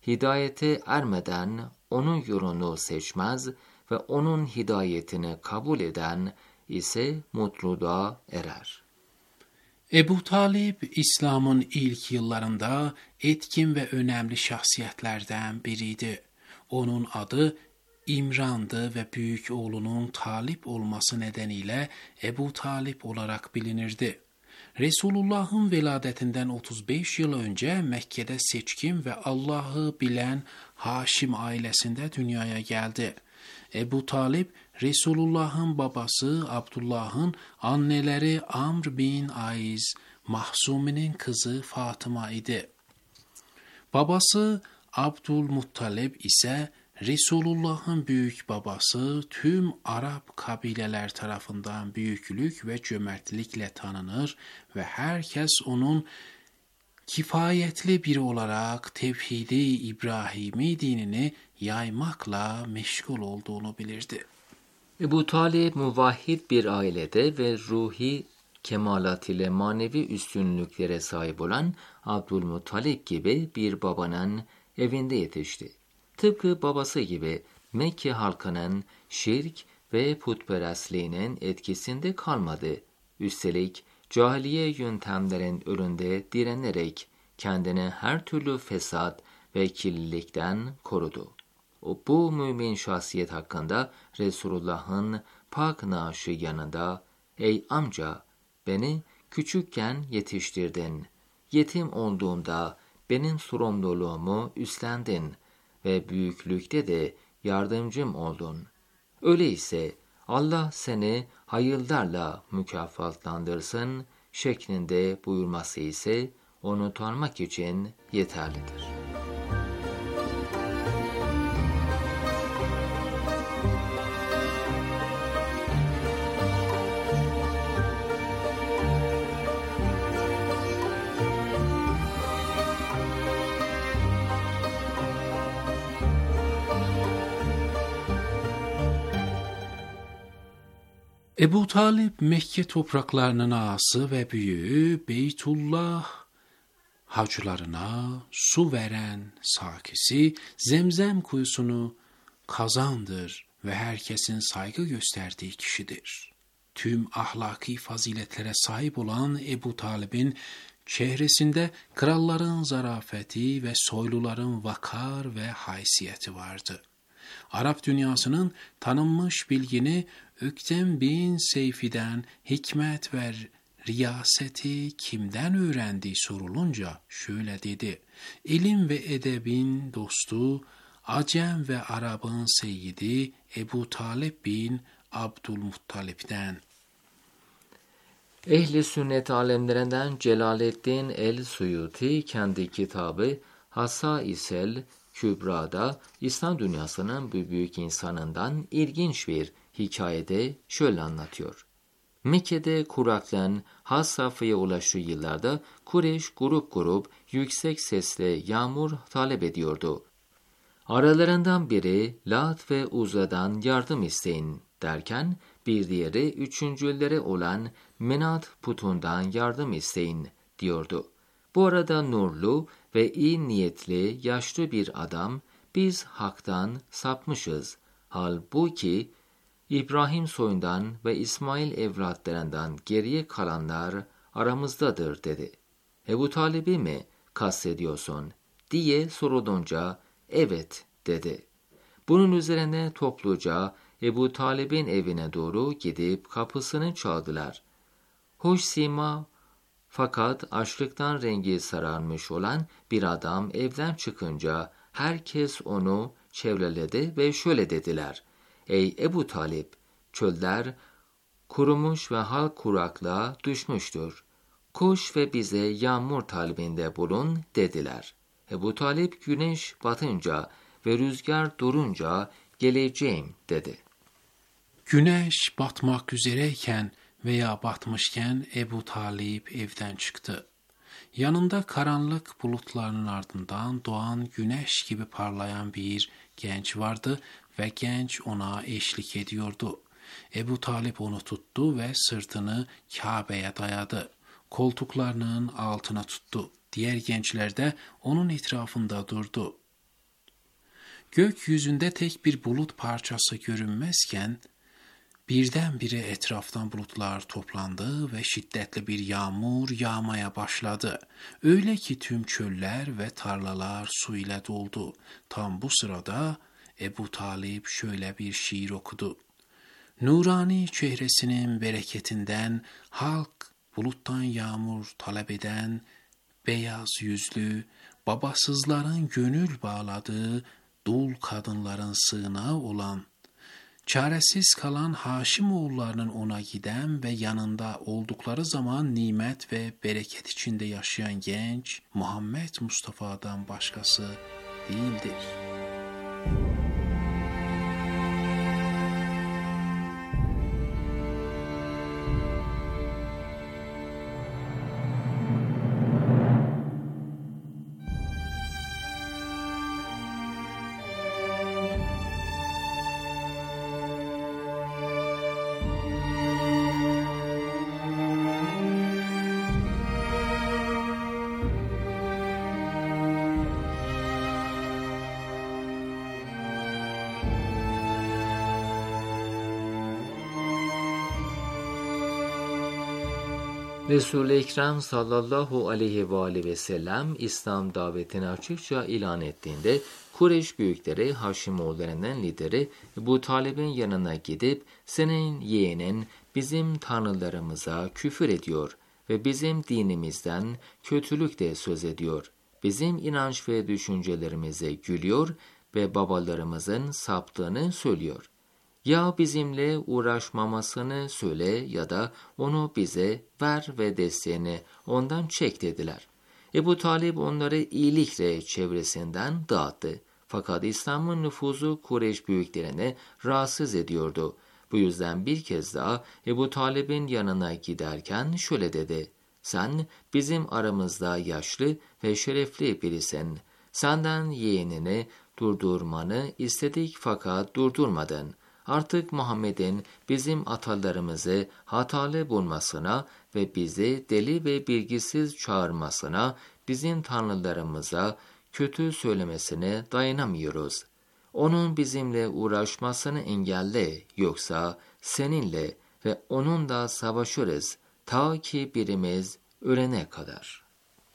hidayete ermeden onun yolunu seçmez ve onun hidayetini kabul eden ise mutluluğa erer. Ebu Talib, İslam'ın ilk yıllarında etkin ve önemli şahsiyetlerden biriydi. Onun adı İmran'dı ve büyük oğlunun Talip olması nedeniyle Ebu Talip olarak bilinirdi. Resulullah'ın veladetinden 35 yıl önce Mekke'de seçkin ve Allah'ı bilen Haşim ailesinde dünyaya geldi. Ebu Talib, Resulullah'ın babası Abdullah'ın anneleri Amr bin Aiz, Mahzumi'nin kızı Fatıma idi. Babası Abdülmuttalib ise Resulullah'ın büyük babası, tüm Arap kabileler tarafından büyüklük ve cömertlikle tanınır ve herkes onun kifayetli biri olarak Tevhid-i İbrahimi dinini yaymakla meşgul olduğunu bilirdi. Ebu Talib muvahhid bir ailede ve ruhi kemalat ile manevi üstünlüklere sahip olan Abdülmuttalib gibi bir babanın evinde yetişti. Tıpkı babası gibi Mekke halkının şirk ve putperestliğinin etkisinde kalmadı. Üstelik cahiliye yöntemlerin önünde direnerek kendini her türlü fesat ve kirlilikten korudu. Bu mümin şahsiyet hakkında Resulullah'ın pak naaşı yanında, "Ey amca, beni küçükken yetiştirdin. Yetim olduğumda benim sorumluluğumu üstlendin ve büyüklükte de yardımcım oldun. Öyleyse Allah seni hayırlarla mükafatlandırsın" şeklinde buyurması ise onu tanımak için yeterlidir. Ebu Talib, Mekke topraklarının ağası ve büyüğü, Beytullah hacılarına su veren sakisi, Zemzem kuyusunu kazandır ve herkesin saygı gösterdiği kişidir. Tüm ahlaki faziletlere sahip olan Ebu Talib'in çehresinde kralların zarafeti ve soyluların vakar ve haysiyeti vardı. Arap dünyasının tanınmış bilgini Öktem bin Seyfi'den hikmet ve riyaseti kimden öğrendiği sorulunca şöyle dedi: "İlim ve edebin dostu, Acem ve Arap'ın seyyidi Ebu Talib bin Abdülmuttalib'den." Ehli sünnet alemlerinden Celaleddin el-Suyuti kendi kitabı Hasaisel Kübra'da İslam dünyasının bu büyük insanından ilginç bir hikayede şöyle anlatıyor. Mekke'de kuraklığın has safhaya ulaştığı yıllarda Kureyş grup grup yüksek sesle yağmur talep ediyordu. Aralarından biri Lat ve Uza'dan yardım isteyin derken bir diğeri üçüncülere olan Menat putundan yardım isteyin diyordu. Bu arada nurlu ve iyi niyetli yaşlı bir adam, "Biz haktan sapmışız. Halbuki İbrahim soyundan ve İsmail evlatlarından geriye kalanlar aramızdadır" dedi. "Ebu Talib'i mi kastediyorsun?" diye sorulunca "Evet" dedi. Bunun üzerine topluca Ebu Talib'in evine doğru gidip kapısını çaldılar. Hoş sima fakat açlıktan rengi sararmış olan bir adam evden çıkınca herkes onu çevreledi ve şöyle dediler: "Ey Ebu Talib, çöller kurumuş ve halk kuraklığa düşmüştür. Koş ve bize yağmur talebinde bulun" dediler. Ebu Talib güneş batınca ve rüzgar durunca "Geleceğim" dedi. Güneş batmak üzereyken veya batmışken Ebu Talib evden çıktı. Yanında karanlık bulutların ardından doğan güneş gibi parlayan bir genç vardı ve genç ona eşlik ediyordu. Ebu Talib onu tuttu ve sırtını Kabe'ye dayadı. Koltuklarının altına tuttu. Diğer gençler de onun etrafında durdu. Gökyüzünde tek bir bulut parçası görünmezken, birdenbire etraftan bulutlar toplandı ve şiddetli bir yağmur yağmaya başladı. Öyle ki tüm çöller ve tarlalar su ile doldu. Tam bu sırada Ebu Talip şöyle bir şiir okudu. Nurani çehresinin bereketinden halk buluttan yağmur talep eden, beyaz yüzlü, babasızların gönül bağladığı, dul kadınların sığınağı olan, çaresiz kalan Haşimoğullarının ona giden ve yanında oldukları zaman nimet ve bereket içinde yaşayan genç Muhammed Mustafa'dan başkası değildir. Resul-i Ekrem sallallahu aleyhi ve aleyhi ve sellem İslam davetini açıkça ilan ettiğinde Kureyş büyükleri Haşimoğullarının lideri Ebu Talib'in yanına gidip senin yeğenin bizim tanrılarımıza küfür ediyor ve bizim dinimizden kötülük de söz ediyor. Bizim inanç ve düşüncelerimize gülüyor ve babalarımızın saptığını söylüyor. Ya bizimle uğraşmamasını söyle ya da onu bize ver ve desteğini ondan çek dediler. Ebu Talib onları iyilikle çevresinden dağıttı. Fakat İslam'ın nüfuzu Kureyş büyüklerini rahatsız ediyordu. Bu yüzden bir kez daha Ebu Talib'in yanına giderken şöyle dedi. Sen bizim aramızda yaşlı ve şerefli birisin. Senden yeğenini durdurmanı istedik fakat durdurmadın. Artık Muhammed'in bizim atalarımızı hatalı bulmasına ve bizi deli ve bilgisiz çağırmasına, bizim tanrılarımıza kötü söylemesine dayanamıyoruz. Onun bizimle uğraşmasını engelle, yoksa seninle ve onunla savaşırız ta ki birimiz ölene kadar.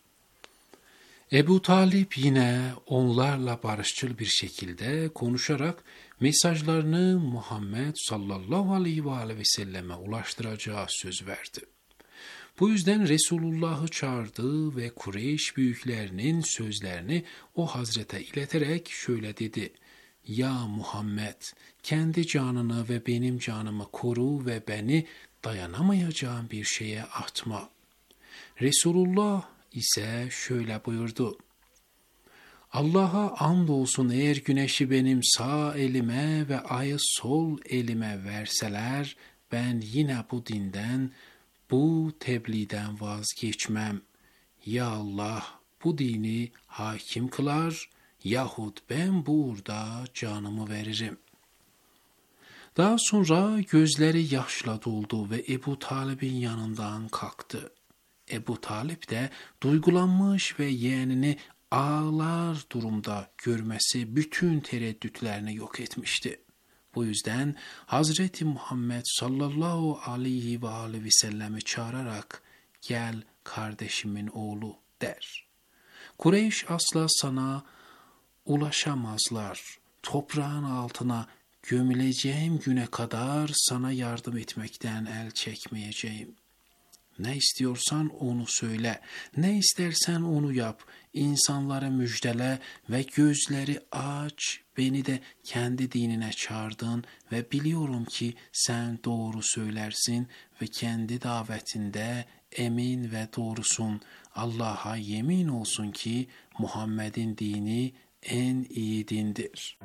Ebu Talip yine onlarla barışçıl bir şekilde konuşarak mesajlarını Muhammed sallallahu aleyhi ve selleme ulaştıracağı söz verdi. Bu yüzden Resulullah'ı çağırdı ve Kureyş büyüklerinin sözlerini o hazrete ileterek şöyle dedi. Ya Muhammed, kendi canını ve benim canımı koru ve beni dayanamayacağım bir şeye atma. Resulullah ise şöyle buyurdu. Allah'a andolsun eğer güneşi benim sağ elime ve ayı sol elime verseler, ben yine bu dinden, bu tebliğden vazgeçmem. Ya Allah bu dini hakim kılar, yahut ben bu uğurda canımı veririm. Daha sonra gözleri yaşla doldu ve Ebu Talib'in yanından kalktı. Ebu Talip de duygulanmış ve yeğenini ağlar durumda görmesi bütün tereddütlerini yok etmişti. Bu yüzden Hazreti Muhammed sallallahu aleyhi ve sellemi çağırarak gel kardeşimin oğlu der. Kureyş asla sana ulaşamazlar. Toprağın altına gömüleceğim güne kadar sana yardım etmekten el çekmeyeceğim. Ne istiyorsan onu söyle, ne istersen onu yap, insanları müjdele ve gözleri aç, beni de kendi dinine çağırdın ve biliyorum ki sen doğru söylersin ve kendi davetinde emin ve doğrusun. Allah'a yemin olsun ki Muhammed'in dini en iyi dindir.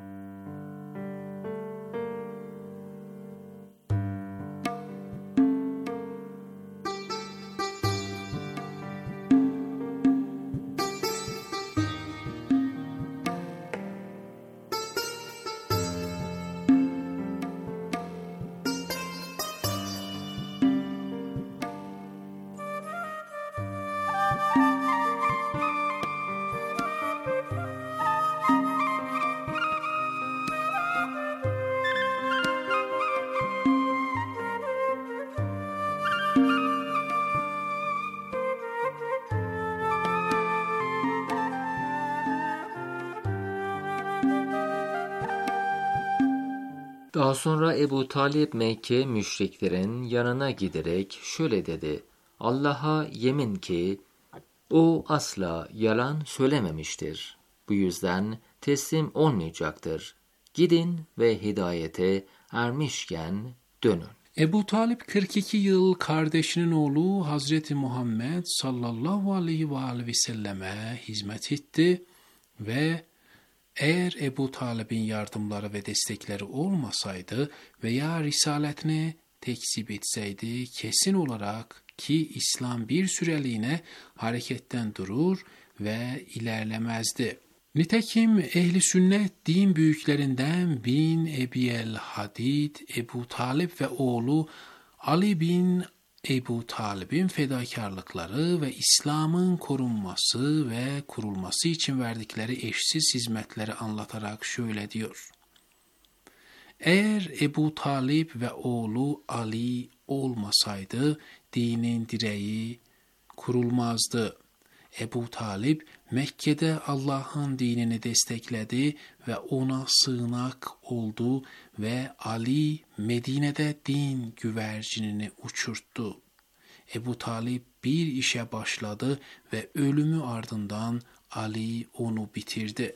Daha sonra Ebu Talib Mekke müşriklerin yanına giderek şöyle dedi: Allah'a yemin ki o asla yalan söylememiştir. Bu yüzden teslim olmayacaktır. Gidin ve hidayete ermişken dönün. Ebu Talib 42 yıl kardeşinin oğlu Hazreti Muhammed sallallahu aleyhi ve selleme hizmet etti ve eğer Ebu Talib'in yardımları ve destekleri olmasaydı veya risaletini tekzip etseydi kesin olarak ki İslam bir süreliğine hareketten durur ve ilerlemezdi. Nitekim ehli sünnet din büyüklerinden bin Ebi el-Hadid, Ebu Talib ve oğlu Ali bin Ebu Talib'in fedakarlıkları ve İslam'ın korunması ve kurulması için verdikleri eşsiz hizmetleri anlatarak şöyle diyor: Eğer Ebu Talib ve oğlu Ali olmasaydı dinin direği kurulmazdı. Ebu Talib Mekke'de Allah'ın dinini destekledi ve ona sığınak oldu ve Ali Medine'de din güvercinini uçurttu. Ebu Talib bir işe başladı ve ölümü ardından Ali onu bitirdi.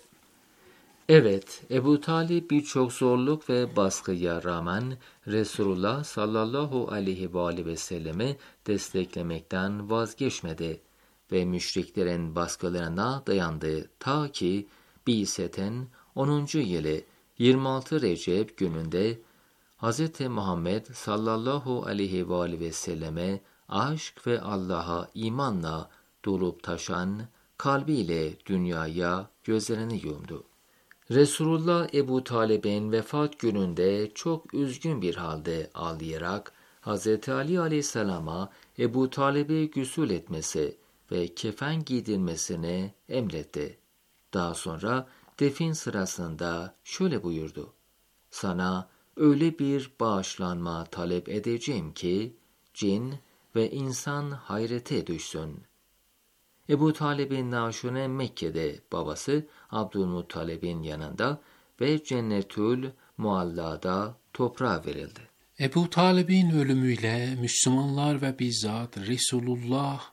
Evet, Ebu Talib birçok zorluk ve baskıya rağmen Resulullah sallallahu aleyhi ve sellemi desteklemekten vazgeçmedi ve müşriklerin baskılarına dayandı ta ki Bi'set'in 10. yılı 26 Recep gününde Hz. Muhammed sallallahu aleyhi ve selleme aşk ve Allah'a imanla dolup taşan kalbiyle dünyaya gözlerini yumdu. Resulullah Ebu Talib'in vefat gününde çok üzgün bir halde ağlayarak Hz. Ali aleyhisselama Ebu Talib'i gusül etmesi ve kefen giydirmesini emretti. Daha sonra defin sırasında şöyle buyurdu: Sana öyle bir bağışlanma talep edeceğim ki cin ve insan hayrete düşsün. Ebu Talib'in naaşına Mekke'de babası Abdülmuttalib'in yanında ve Cennetül Mualla'da toprağa verildi. Ebu Talib'in ölümüyle Müslümanlar ve bizzat Resulullah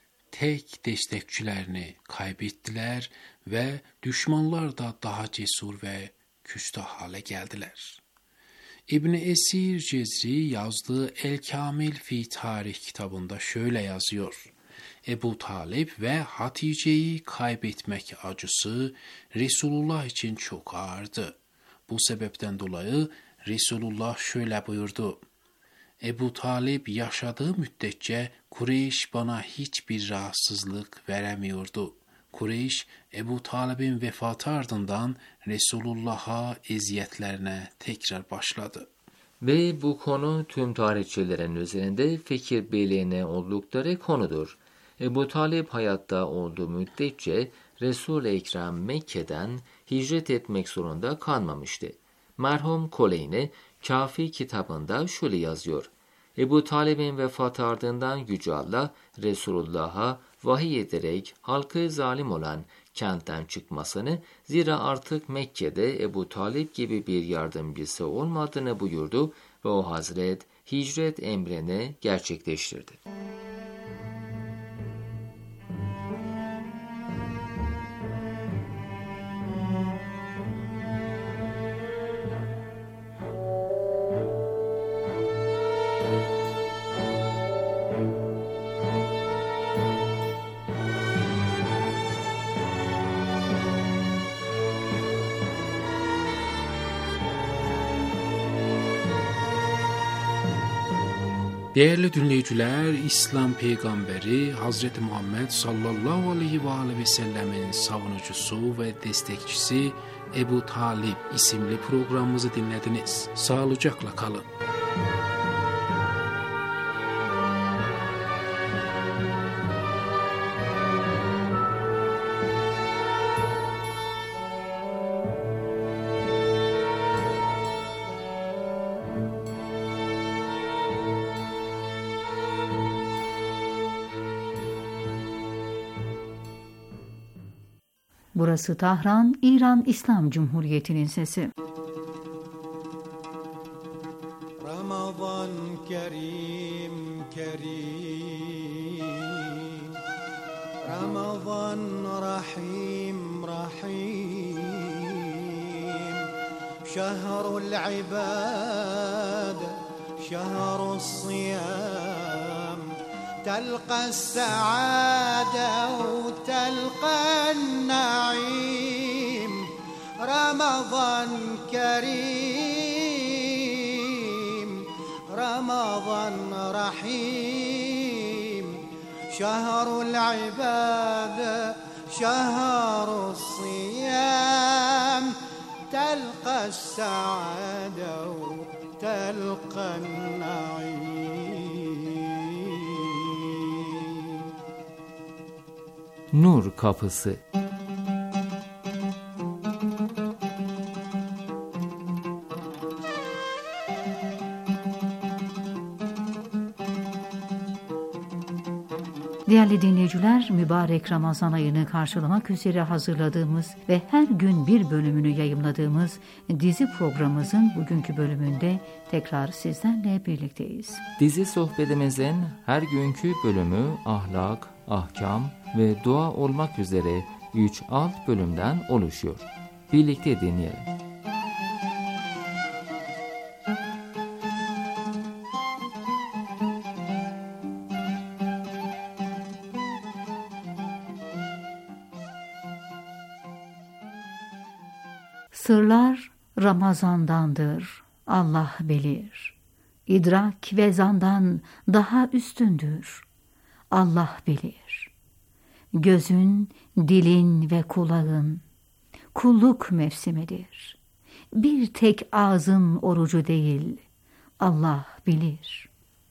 tek destekçilerini kaybettiler ve düşmanlar da daha cesur ve küstah hale geldiler. İbn-i Esir Cezri yazdığı El-Kamil fi Tarih kitabında şöyle yazıyor: Ebu Talib ve Hatice'yi kaybetmek acısı Resulullah için çok ağırdı. Bu sebepten dolayı Resulullah şöyle buyurdu: Ebu Talib yaşadığı müddetçe Kureyş bana hiçbir rahatsızlık veremiyordu. Kureyş, Ebu Talib'in vefatı ardından Resulullah'a eziyetlerine tekrar başladı. Ve bu konu tüm tarihçilerin üzerinde fikir birliğine oldukları konudur. Ebu Talib hayatta olduğu müddetçe Resul-i Ekrem Mekke'den hicret etmek zorunda kalmamıştı. Merhum Koleyni Kafi kitabında şöyle yazıyor: Ebu Talib'in vefatı ardından Yüce Allah Resulullah'a vahiy ederek halkı zalim olan kentten çıkmasını, zira artık Mekke'de Ebu Talib gibi bir yardımcısı olmadığını buyurdu ve o Hazret hicret emrini gerçekleştirdi. Değerli dinleyiciler, İslam peygamberi Hazreti Muhammed sallallahu aleyhi ve sellemin savunucusu ve destekçisi Ebu Talib isimli programımızı dinlediniz. Sağlıcakla kalın. Burası Tahran, İran İslam Cumhuriyeti'nin sesi. كريم كريم رمضان رحيم رحيم شهر العبادة شهر الصيام تلقى السعادة وتلقى النعيم رمضان كريم رمضان رحيم شهر العبادة شهر الصيام تلقى السعادة وتلقى النعيم. Nur Kapısı. Değerli dinleyiciler, mübarek Ramazan ayını karşılamak üzere hazırladığımız ve her gün bir bölümünü yayımladığımız dizi programımızın bugünkü bölümünde tekrar sizlerle birlikteyiz. Dizi sohbetimizin her günkü bölümü ahlak, ahkam ve dua olmak üzere 3 alt bölümden oluşuyor. Birlikte dinleyelim. Sırlar Ramazan'dandır, Allah bilir. İdrak ve zandan daha üstündür, Allah bilir. Gözün, dilin ve kulağın kulluk mevsimidir. Bir tek ağzın orucu değil, Allah bilir.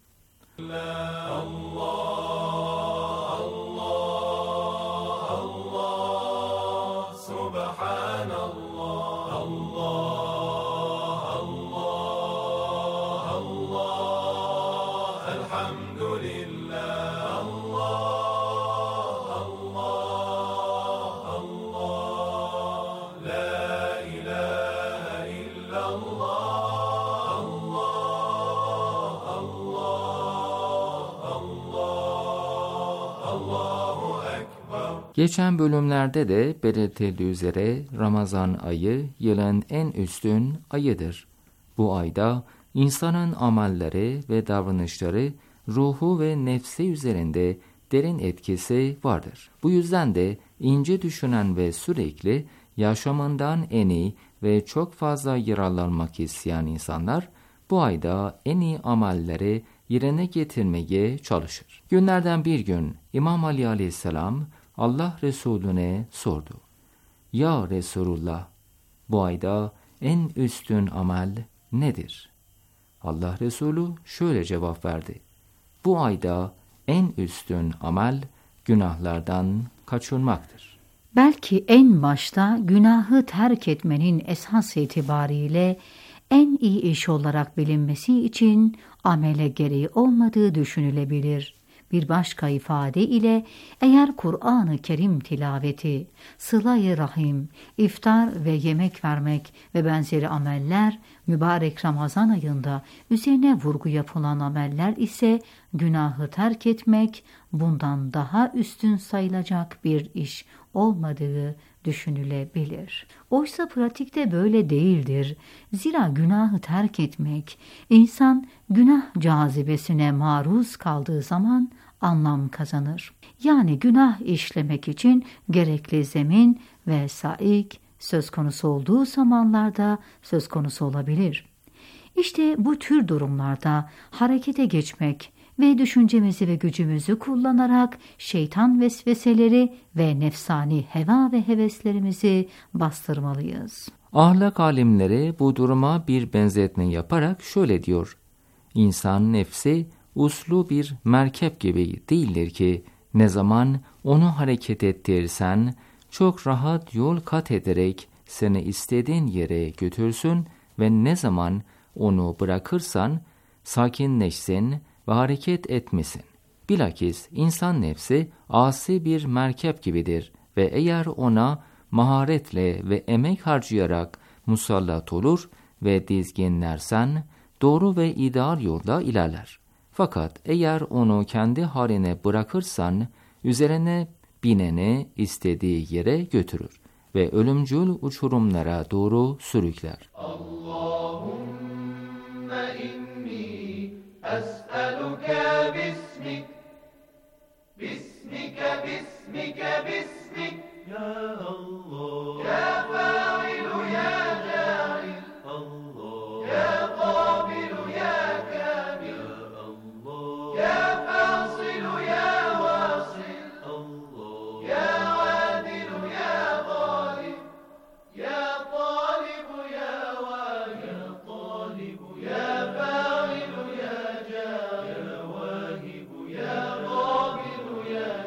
Geçen bölümlerde de belirtildiği üzere Ramazan ayı yılın en üstün ayıdır. Bu ayda insanın amelleri ve davranışları ruhu ve nefsi üzerinde derin etkisi vardır. Bu yüzden de ince düşünen ve sürekli yaşamından en iyi ve çok fazla yararlanmak isteyen insanlar bu ayda en iyi amelleri yerine getirmeye çalışır. Günlerden bir gün İmam Ali Aleyhisselam Allah Resulüne sordu. Ya Resulullah, bu ayda en üstün amel nedir? Allah Resulü şöyle cevap verdi. Bu ayda en üstün amel günahlardan kaçınmaktır. Belki en başta günahı terk etmenin esas itibariyle en iyi iş olarak bilinmesi için amele gereği olmadığı düşünülebilir. Bir başka ifade ile eğer Kur'an-ı Kerim tilaveti, sıla-i rahim, iftar ve yemek vermek ve benzeri ameller mübarek Ramazan ayında üzerine vurgu yapılan ameller ise günahı terk etmek bundan daha üstün sayılacak bir iş olmadığı düşünülebilir. Oysa pratikte böyle değildir. Zira günahı terk etmek, insan günah cazibesine maruz kaldığı zaman anlam kazanır. Yani günah işlemek için gerekli zemin ve saik söz konusu olduğu zamanlarda söz konusu olabilir. İşte bu tür durumlarda harekete geçmek ve düşüncemizi ve gücümüzü kullanarak şeytan vesveseleri ve nefsani heva ve heveslerimizi bastırmalıyız. Ahlak alimleri bu duruma bir benzetme yaparak şöyle diyor. İnsan nefsi uslu bir merkep gibi değildir ki ne zaman onu hareket ettirirsen çok rahat yol kat ederek seni istediğin yere götürsün ve ne zaman onu bırakırsan sakinleşsin ve hareket etmesin. Bilakis insan nefsi asi bir merkep gibidir ve eğer ona maharetle ve emek harcayarak musallat olur ve dizginlersen doğru ve ideal yolda ilerler. Fakat eğer onu kendi haline bırakırsan, üzerine bineni istediği yere götürür ve ölümcül uçurumlara doğru sürükler. Allahümme inni es'eluke bismik, bismike, bismike, bismik, ya Allah, ya fa'ilu, ya ca'il, Allah, ya qabilu, ya kamil, Allah, ya fasilu, ya vasil, Allah, ya adilu, ya galib, ya talibu, ya vahid, ya talibu, ya fa'ilu, ya ca'il, ya vahibu, ya qabilu, ya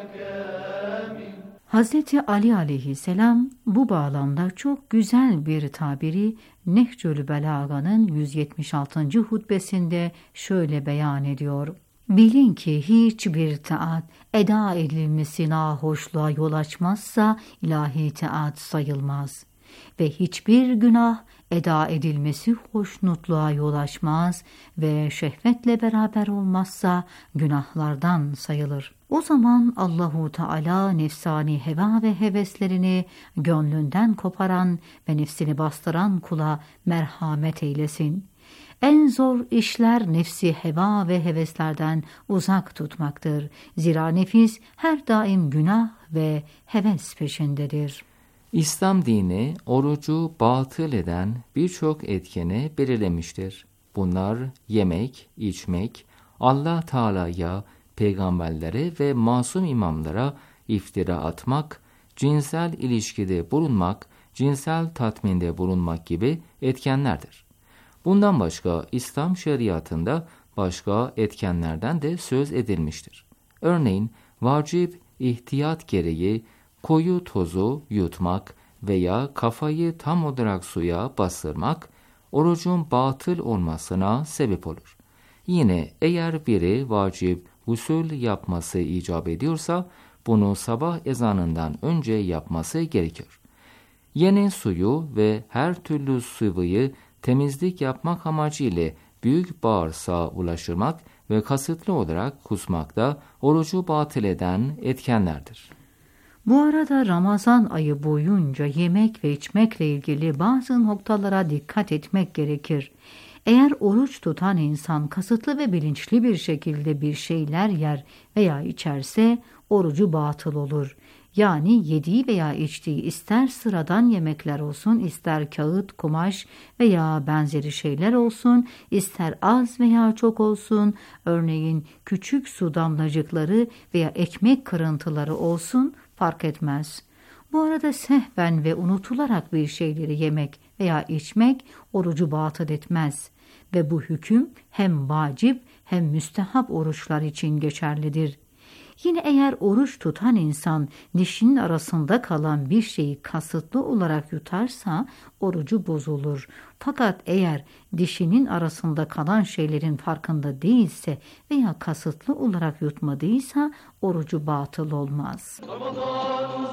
kamil. Hazreti Ali aleyhisselam bu bağlamda çok güzel bir tabiri Nehcül Belaga'nın 176. hutbesinde şöyle beyan ediyor. Bilin ki hiçbir taat eda edilmesi nahoşluğa yol açmazsa ilahi taat sayılmaz ve hiçbir günah eda edilmesi hoşnutluğa yol açmaz ve şehvetle beraber olmazsa günahlardan sayılır. O zaman Allahu Teala nefsani heva ve heveslerini gönlünden koparan ve nefsini bastıran kula merhamet eylesin. En zor işler nefsi heva ve heveslerden uzak tutmaktır. Zira nefis her daim günah ve heves peşindedir. İslam dini orucu batıl eden birçok etkeni belirlemiştir. Bunlar yemek, içmek, Allah Teala'ya, peygamberlere ve masum imamlara iftira atmak, cinsel ilişkide bulunmak, cinsel tatminde bulunmak gibi etkenlerdir. Bundan başka İslam şeriatında başka etkenlerden de söz edilmiştir. Örneğin vacip ihtiyat gereği koyu tozu yutmak veya kafayı tam olarak suya bastırmak orucun batıl olmasına sebep olur. Yine eğer biri vacip gusül yapması icap ediyorsa bunu sabah ezanından önce yapması gerekiyor. Yeni suyu ve her türlü sıvıyı temizlik yapmak amacıyla büyük bağırsağa ulaştırmak ve kasıtlı olarak kusmak da orucu batıl eden etkenlerdir. Bu arada Ramazan ayı boyunca yemek ve içmekle ilgili bazı noktalara dikkat etmek gerekir. Eğer oruç tutan insan kasıtlı ve bilinçli bir şekilde bir şeyler yer veya içerse orucu batıl olur. Yani yediği veya içtiği ister sıradan yemekler olsun, ister kağıt, kumaş veya benzeri şeyler olsun, ister az veya çok olsun, örneğin küçük su damlacıkları veya ekmek kırıntıları olsun, fark etmez. Bu arada sehven ve unutularak bir şeyleri yemek veya içmek orucu batıl etmez ve bu hüküm hem vacip hem müstehap oruçlar için geçerlidir. Yine eğer oruç tutan insan dişinin arasında kalan bir şeyi kasıtlı olarak yutarsa orucu bozulur. Fakat eğer dişinin arasında kalan şeylerin farkında değilse veya kasıtlı olarak yutmadıysa orucu batıl olmaz. Ramazan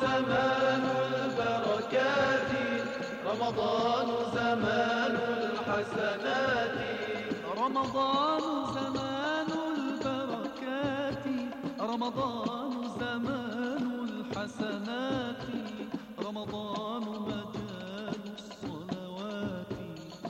zamanul berekati, Ramazan zamanul hasenati, Ramazan zamanul berekati, Ramazan zamanul hasenati, Ramazan mecanus salavati,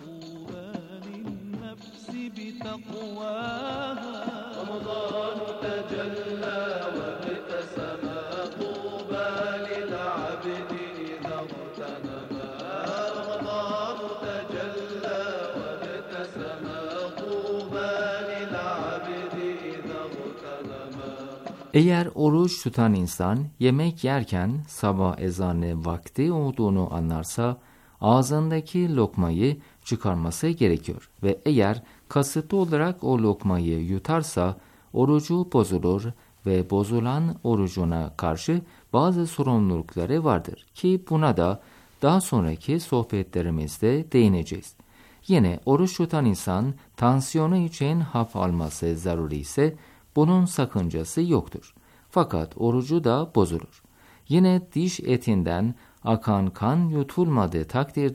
tuğbalin nefsi bitaqvaha, Ramazan tecella ve bitesema, tuğbalil abdi idha ihtanama, Ramazan tecella ve bitesema, tuğbalil abdi idha ihtanama. Eğer oruç tutan insan yemek yerken sabah ezanı vakti olduğunu anlarsa ağzındaki lokmayı çıkarması gerekiyor ve eğer kasıtlı olarak o lokmayı yutarsa orucu bozulur ve bozulan orucuna karşı bazı sorumlulukları vardır ki buna da daha sonraki sohbetlerimizde değineceğiz. Yine oruç tutan insan tansiyonu için hap alması zaruri ise bunun sakıncası yoktur. Fakat orucu da bozulur. Yine diş etinden akan kan yutulmadığı takdirde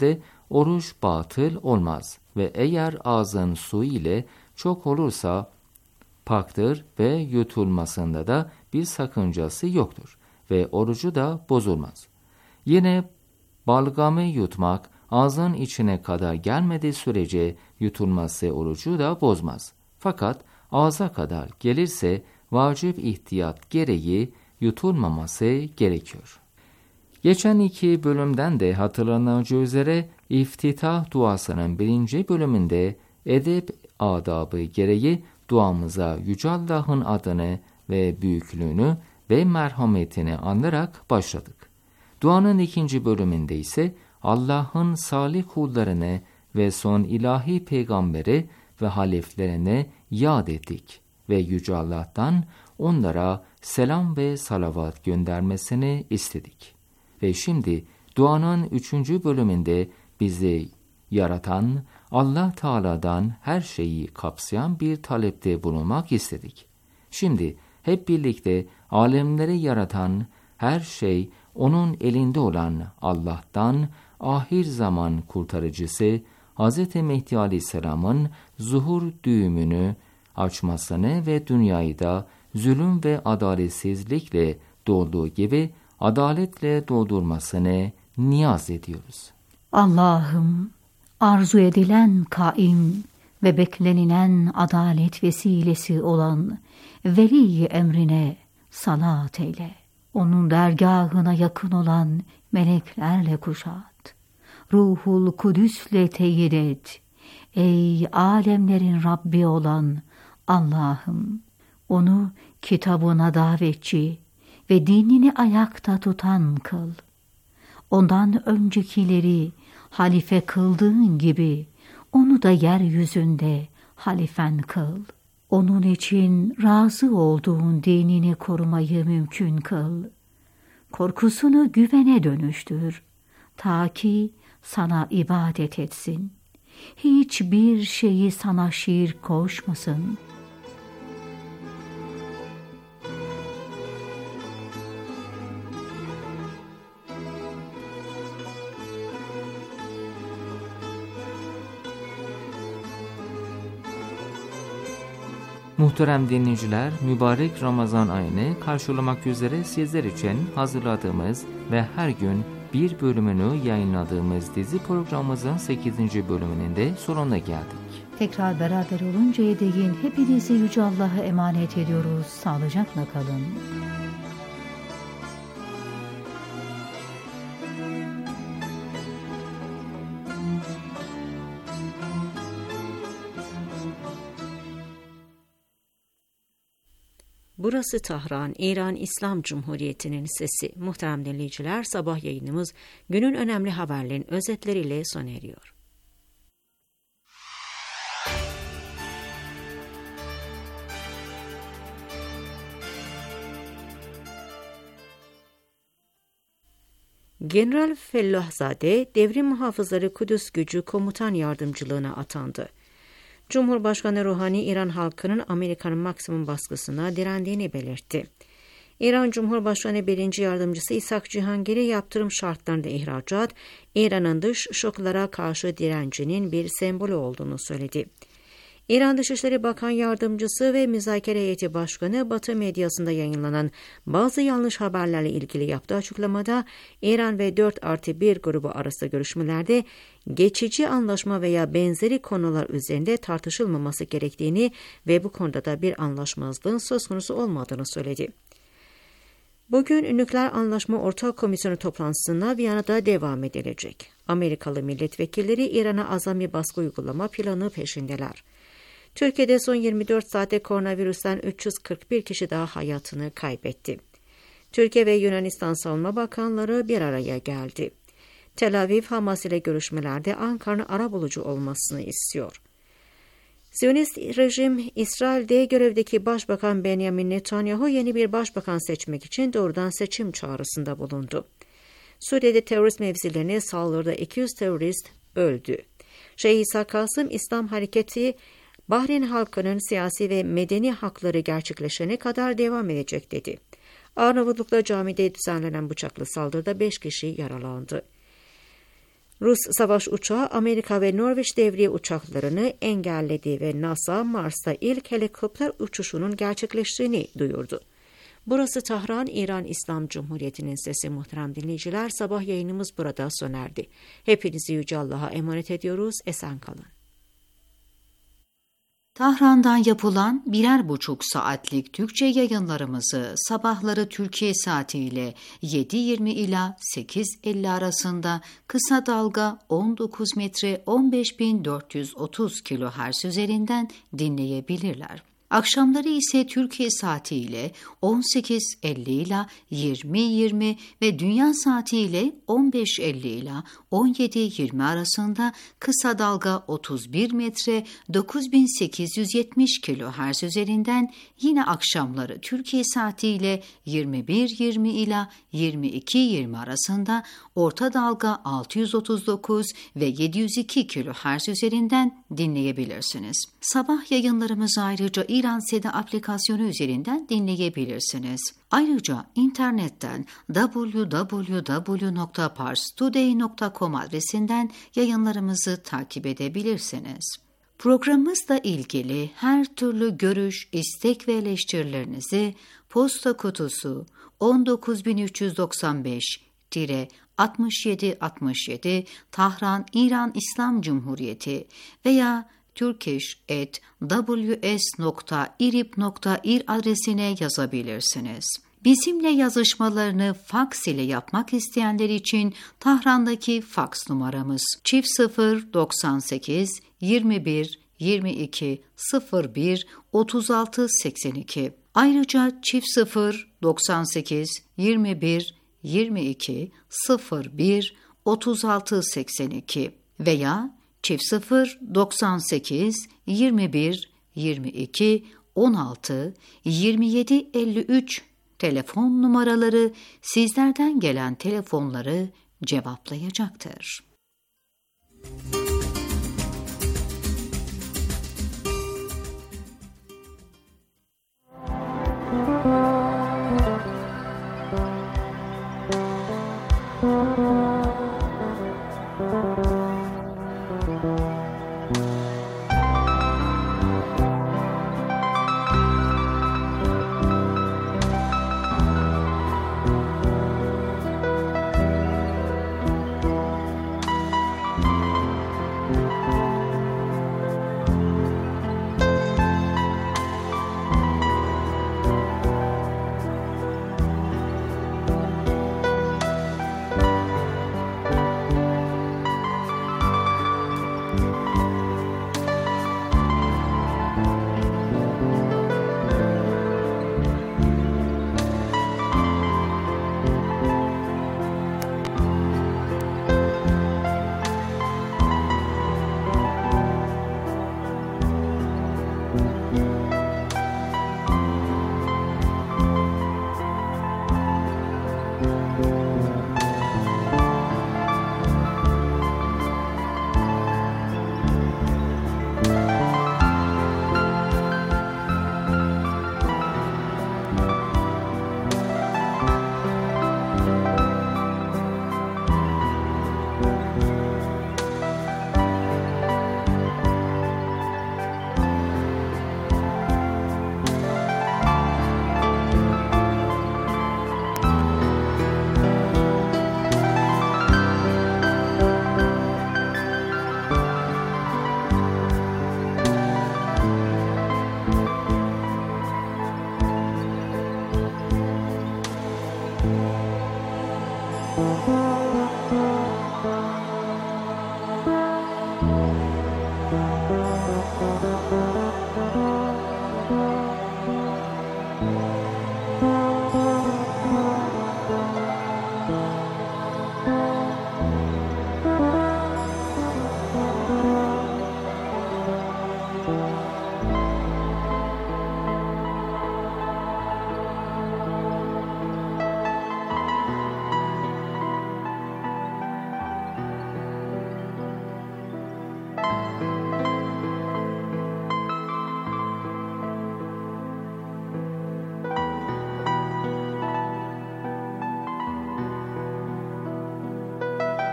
oruç batıl olmaz ve eğer ağzın su ile çok olursa paktır ve yutulmasında da bir sakıncası yoktur ve orucu da bozulmaz. Yine balgamı yutmak ağzın içine kadar gelmediği sürece yutulması orucu da bozmaz. Fakat ağza kadar gelirse vacip ihtiyat gereği yutulmaması gerekiyor. Geçen 2 bölümden de hatırlanacağı üzere iftitah duasının 1. bölümünde edep adabı gereği duamıza Yüce Allah'ın adını ve büyüklüğünü ve merhametini anarak başladık. Duanın 2. bölümünde ise Allah'ın salih kullarını ve son ilahi peygamberi ve haliflerine yad ettik ve Yüce Allah'tan onlara selam ve salavat göndermesini istedik. Ve şimdi duanın 3. bölümünde bizi yaratan Allah Teala'dan her şeyi kapsayan bir talepte bulunmak istedik. Şimdi hep birlikte alemleri yaratan her şey onun elinde olan Allah'tan ahir zaman kurtarıcısı Hz. Mehdi Aleyhisselam'ın zuhur düğümünü açmasını ve dünyayı da zulüm ve adaletsizlikle dolduğu gibi adaletle doldurmasını niyaz ediyoruz. Allah'ım, arzu edilen kaim ve beklenilen adalet vesilesi olan veli emrine salat eyle. Onun dergahına yakın olan meleklerle kuşat. Ruhul Kudüs'le teyit et. Ey alemlerin Rabbi olan Allah'ım, onu kitabına davetçi ve dinini ayakta tutan kıl. Ondan öncekileri halife kıldığın gibi onu da yeryüzünde halifen kıl. Onun için razı olduğun dinini korumayı mümkün kıl. Korkusunu güvene dönüştür, ta ki sana ibadet etsin. Hiçbir şeyi sana şirk koşmasın. Muhterem dinleyiciler, mübarek Ramazan ayını karşılamak üzere sizler için hazırladığımız ve her gün bir bölümünü yayınladığımız dizi programımızın 8. bölümünün de sonuna geldik. Tekrar beraber oluncaya değin hepinizi Yüce Allah'a emanet ediyoruz. Sağlıcakla kalın. Burası Tahran, İran İslam Cumhuriyeti'nin sesi. Muhterem dinleyiciler, sabah yayınımız günün önemli haberlerin özetleriyle sona eriyor. General Fellahzade, Devrim Muhafızları Kudüs Gücü Komutan Yardımcılığına atandı. Cumhurbaşkanı Ruhani, İran halkının Amerika'nın maksimum baskısına direndiğini belirtti. İran Cumhurbaşkanı 1. Yardımcısı İshak Cihangir'i yaptırım şartlarında ihracat, İran'ın dış şoklara karşı direncinin bir sembolü olduğunu söyledi. İran Dışişleri Bakan Yardımcısı ve Müzakere Heyeti Başkanı, Batı medyasında yayınlanan bazı yanlış haberlerle ilgili yaptığı açıklamada, İran ve 4+1 grubu arasında görüşmelerde geçici anlaşma veya benzeri konular üzerinde tartışılmaması gerektiğini ve bu konuda da bir anlaşmazlığın söz konusu olmadığını söyledi. Bugün Nükleer Anlaşma Ortak Komisyonu toplantısına Viyana'da devam edilecek. Amerikalı milletvekilleri İran'a azami baskı uygulama planı peşindeler. Türkiye'de son 24 saatte koronavirüsten 341 kişi daha hayatını kaybetti. Türkiye ve Yunanistan Savunma Bakanları bir araya geldi. Tel Aviv, Hamas ile görüşmelerde Ankara'nın arabulucu olmasını istiyor. Siyonist rejim, İsrail'de görevdeki Başbakan Benjamin Netanyahu yeni bir başbakan seçmek için doğrudan seçim çağrısında bulundu. Suriye'de terörist mevzilerine saldırıda 200 terörist öldü. Şeyh İsa Kasım, İslam Hareketi, Bahreyn halkının siyasi ve medeni hakları gerçekleşene kadar devam edecek dedi. Arnavutluk'ta camide düzenlenen bıçaklı saldırıda 5 kişi yaralandı. Rus savaş uçağı Amerika ve Norveç devriye uçaklarını engelledi ve NASA Mars'ta ilk helikopter uçuşunun gerçekleştiğini duyurdu. Burası Tahran, İran İslam Cumhuriyeti'nin sesi muhterem dinleyiciler. Sabah yayınımız burada sona erdi. Hepinizi Yüce Allah'a emanet ediyoruz. Esen kalın. Tahran'dan yapılan 1,5 saatlik Türkçe yayınlarımızı sabahları Türkiye saatiyle 7.20 ila 8.50 arasında kısa dalga 19 metre 15.430 kHz üzerinden dinleyebilirler. Akşamları ise Türkiye saatiyle 18.50 ila 20.20 ve dünya saatiyle 15.50 ila 17.20 arasında kısa dalga 31 metre 9870 kHz üzerinden yine akşamları Türkiye saatiyle 21.20 ila 22.20 arasında orta dalga 639 ve 702 kHz üzerinden dinleyebilirsiniz. Sabah yayınlarımızı ayrıca İran Seda aplikasyonu üzerinden dinleyebilirsiniz. Ayrıca internetten www.parstoday.com adresinden yayınlarımızı takip edebilirsiniz. Programımızla ilgili her türlü görüş, istek ve eleştirilerinizi posta kutusu 19995-6767 Tahran, İran İslam Cumhuriyeti veya turkish@ws.irib.ir adresine yazabilirsiniz. Bizimle yazışmalarını faks ile yapmak isteyenler için Tahran'daki faks numaramız +098 21 22 01 36 82. Ayrıca +098 21 22 01 36 82 veya +098 21 22 16 27 53 telefon numaraları sizlerden gelen telefonları cevaplayacaktır.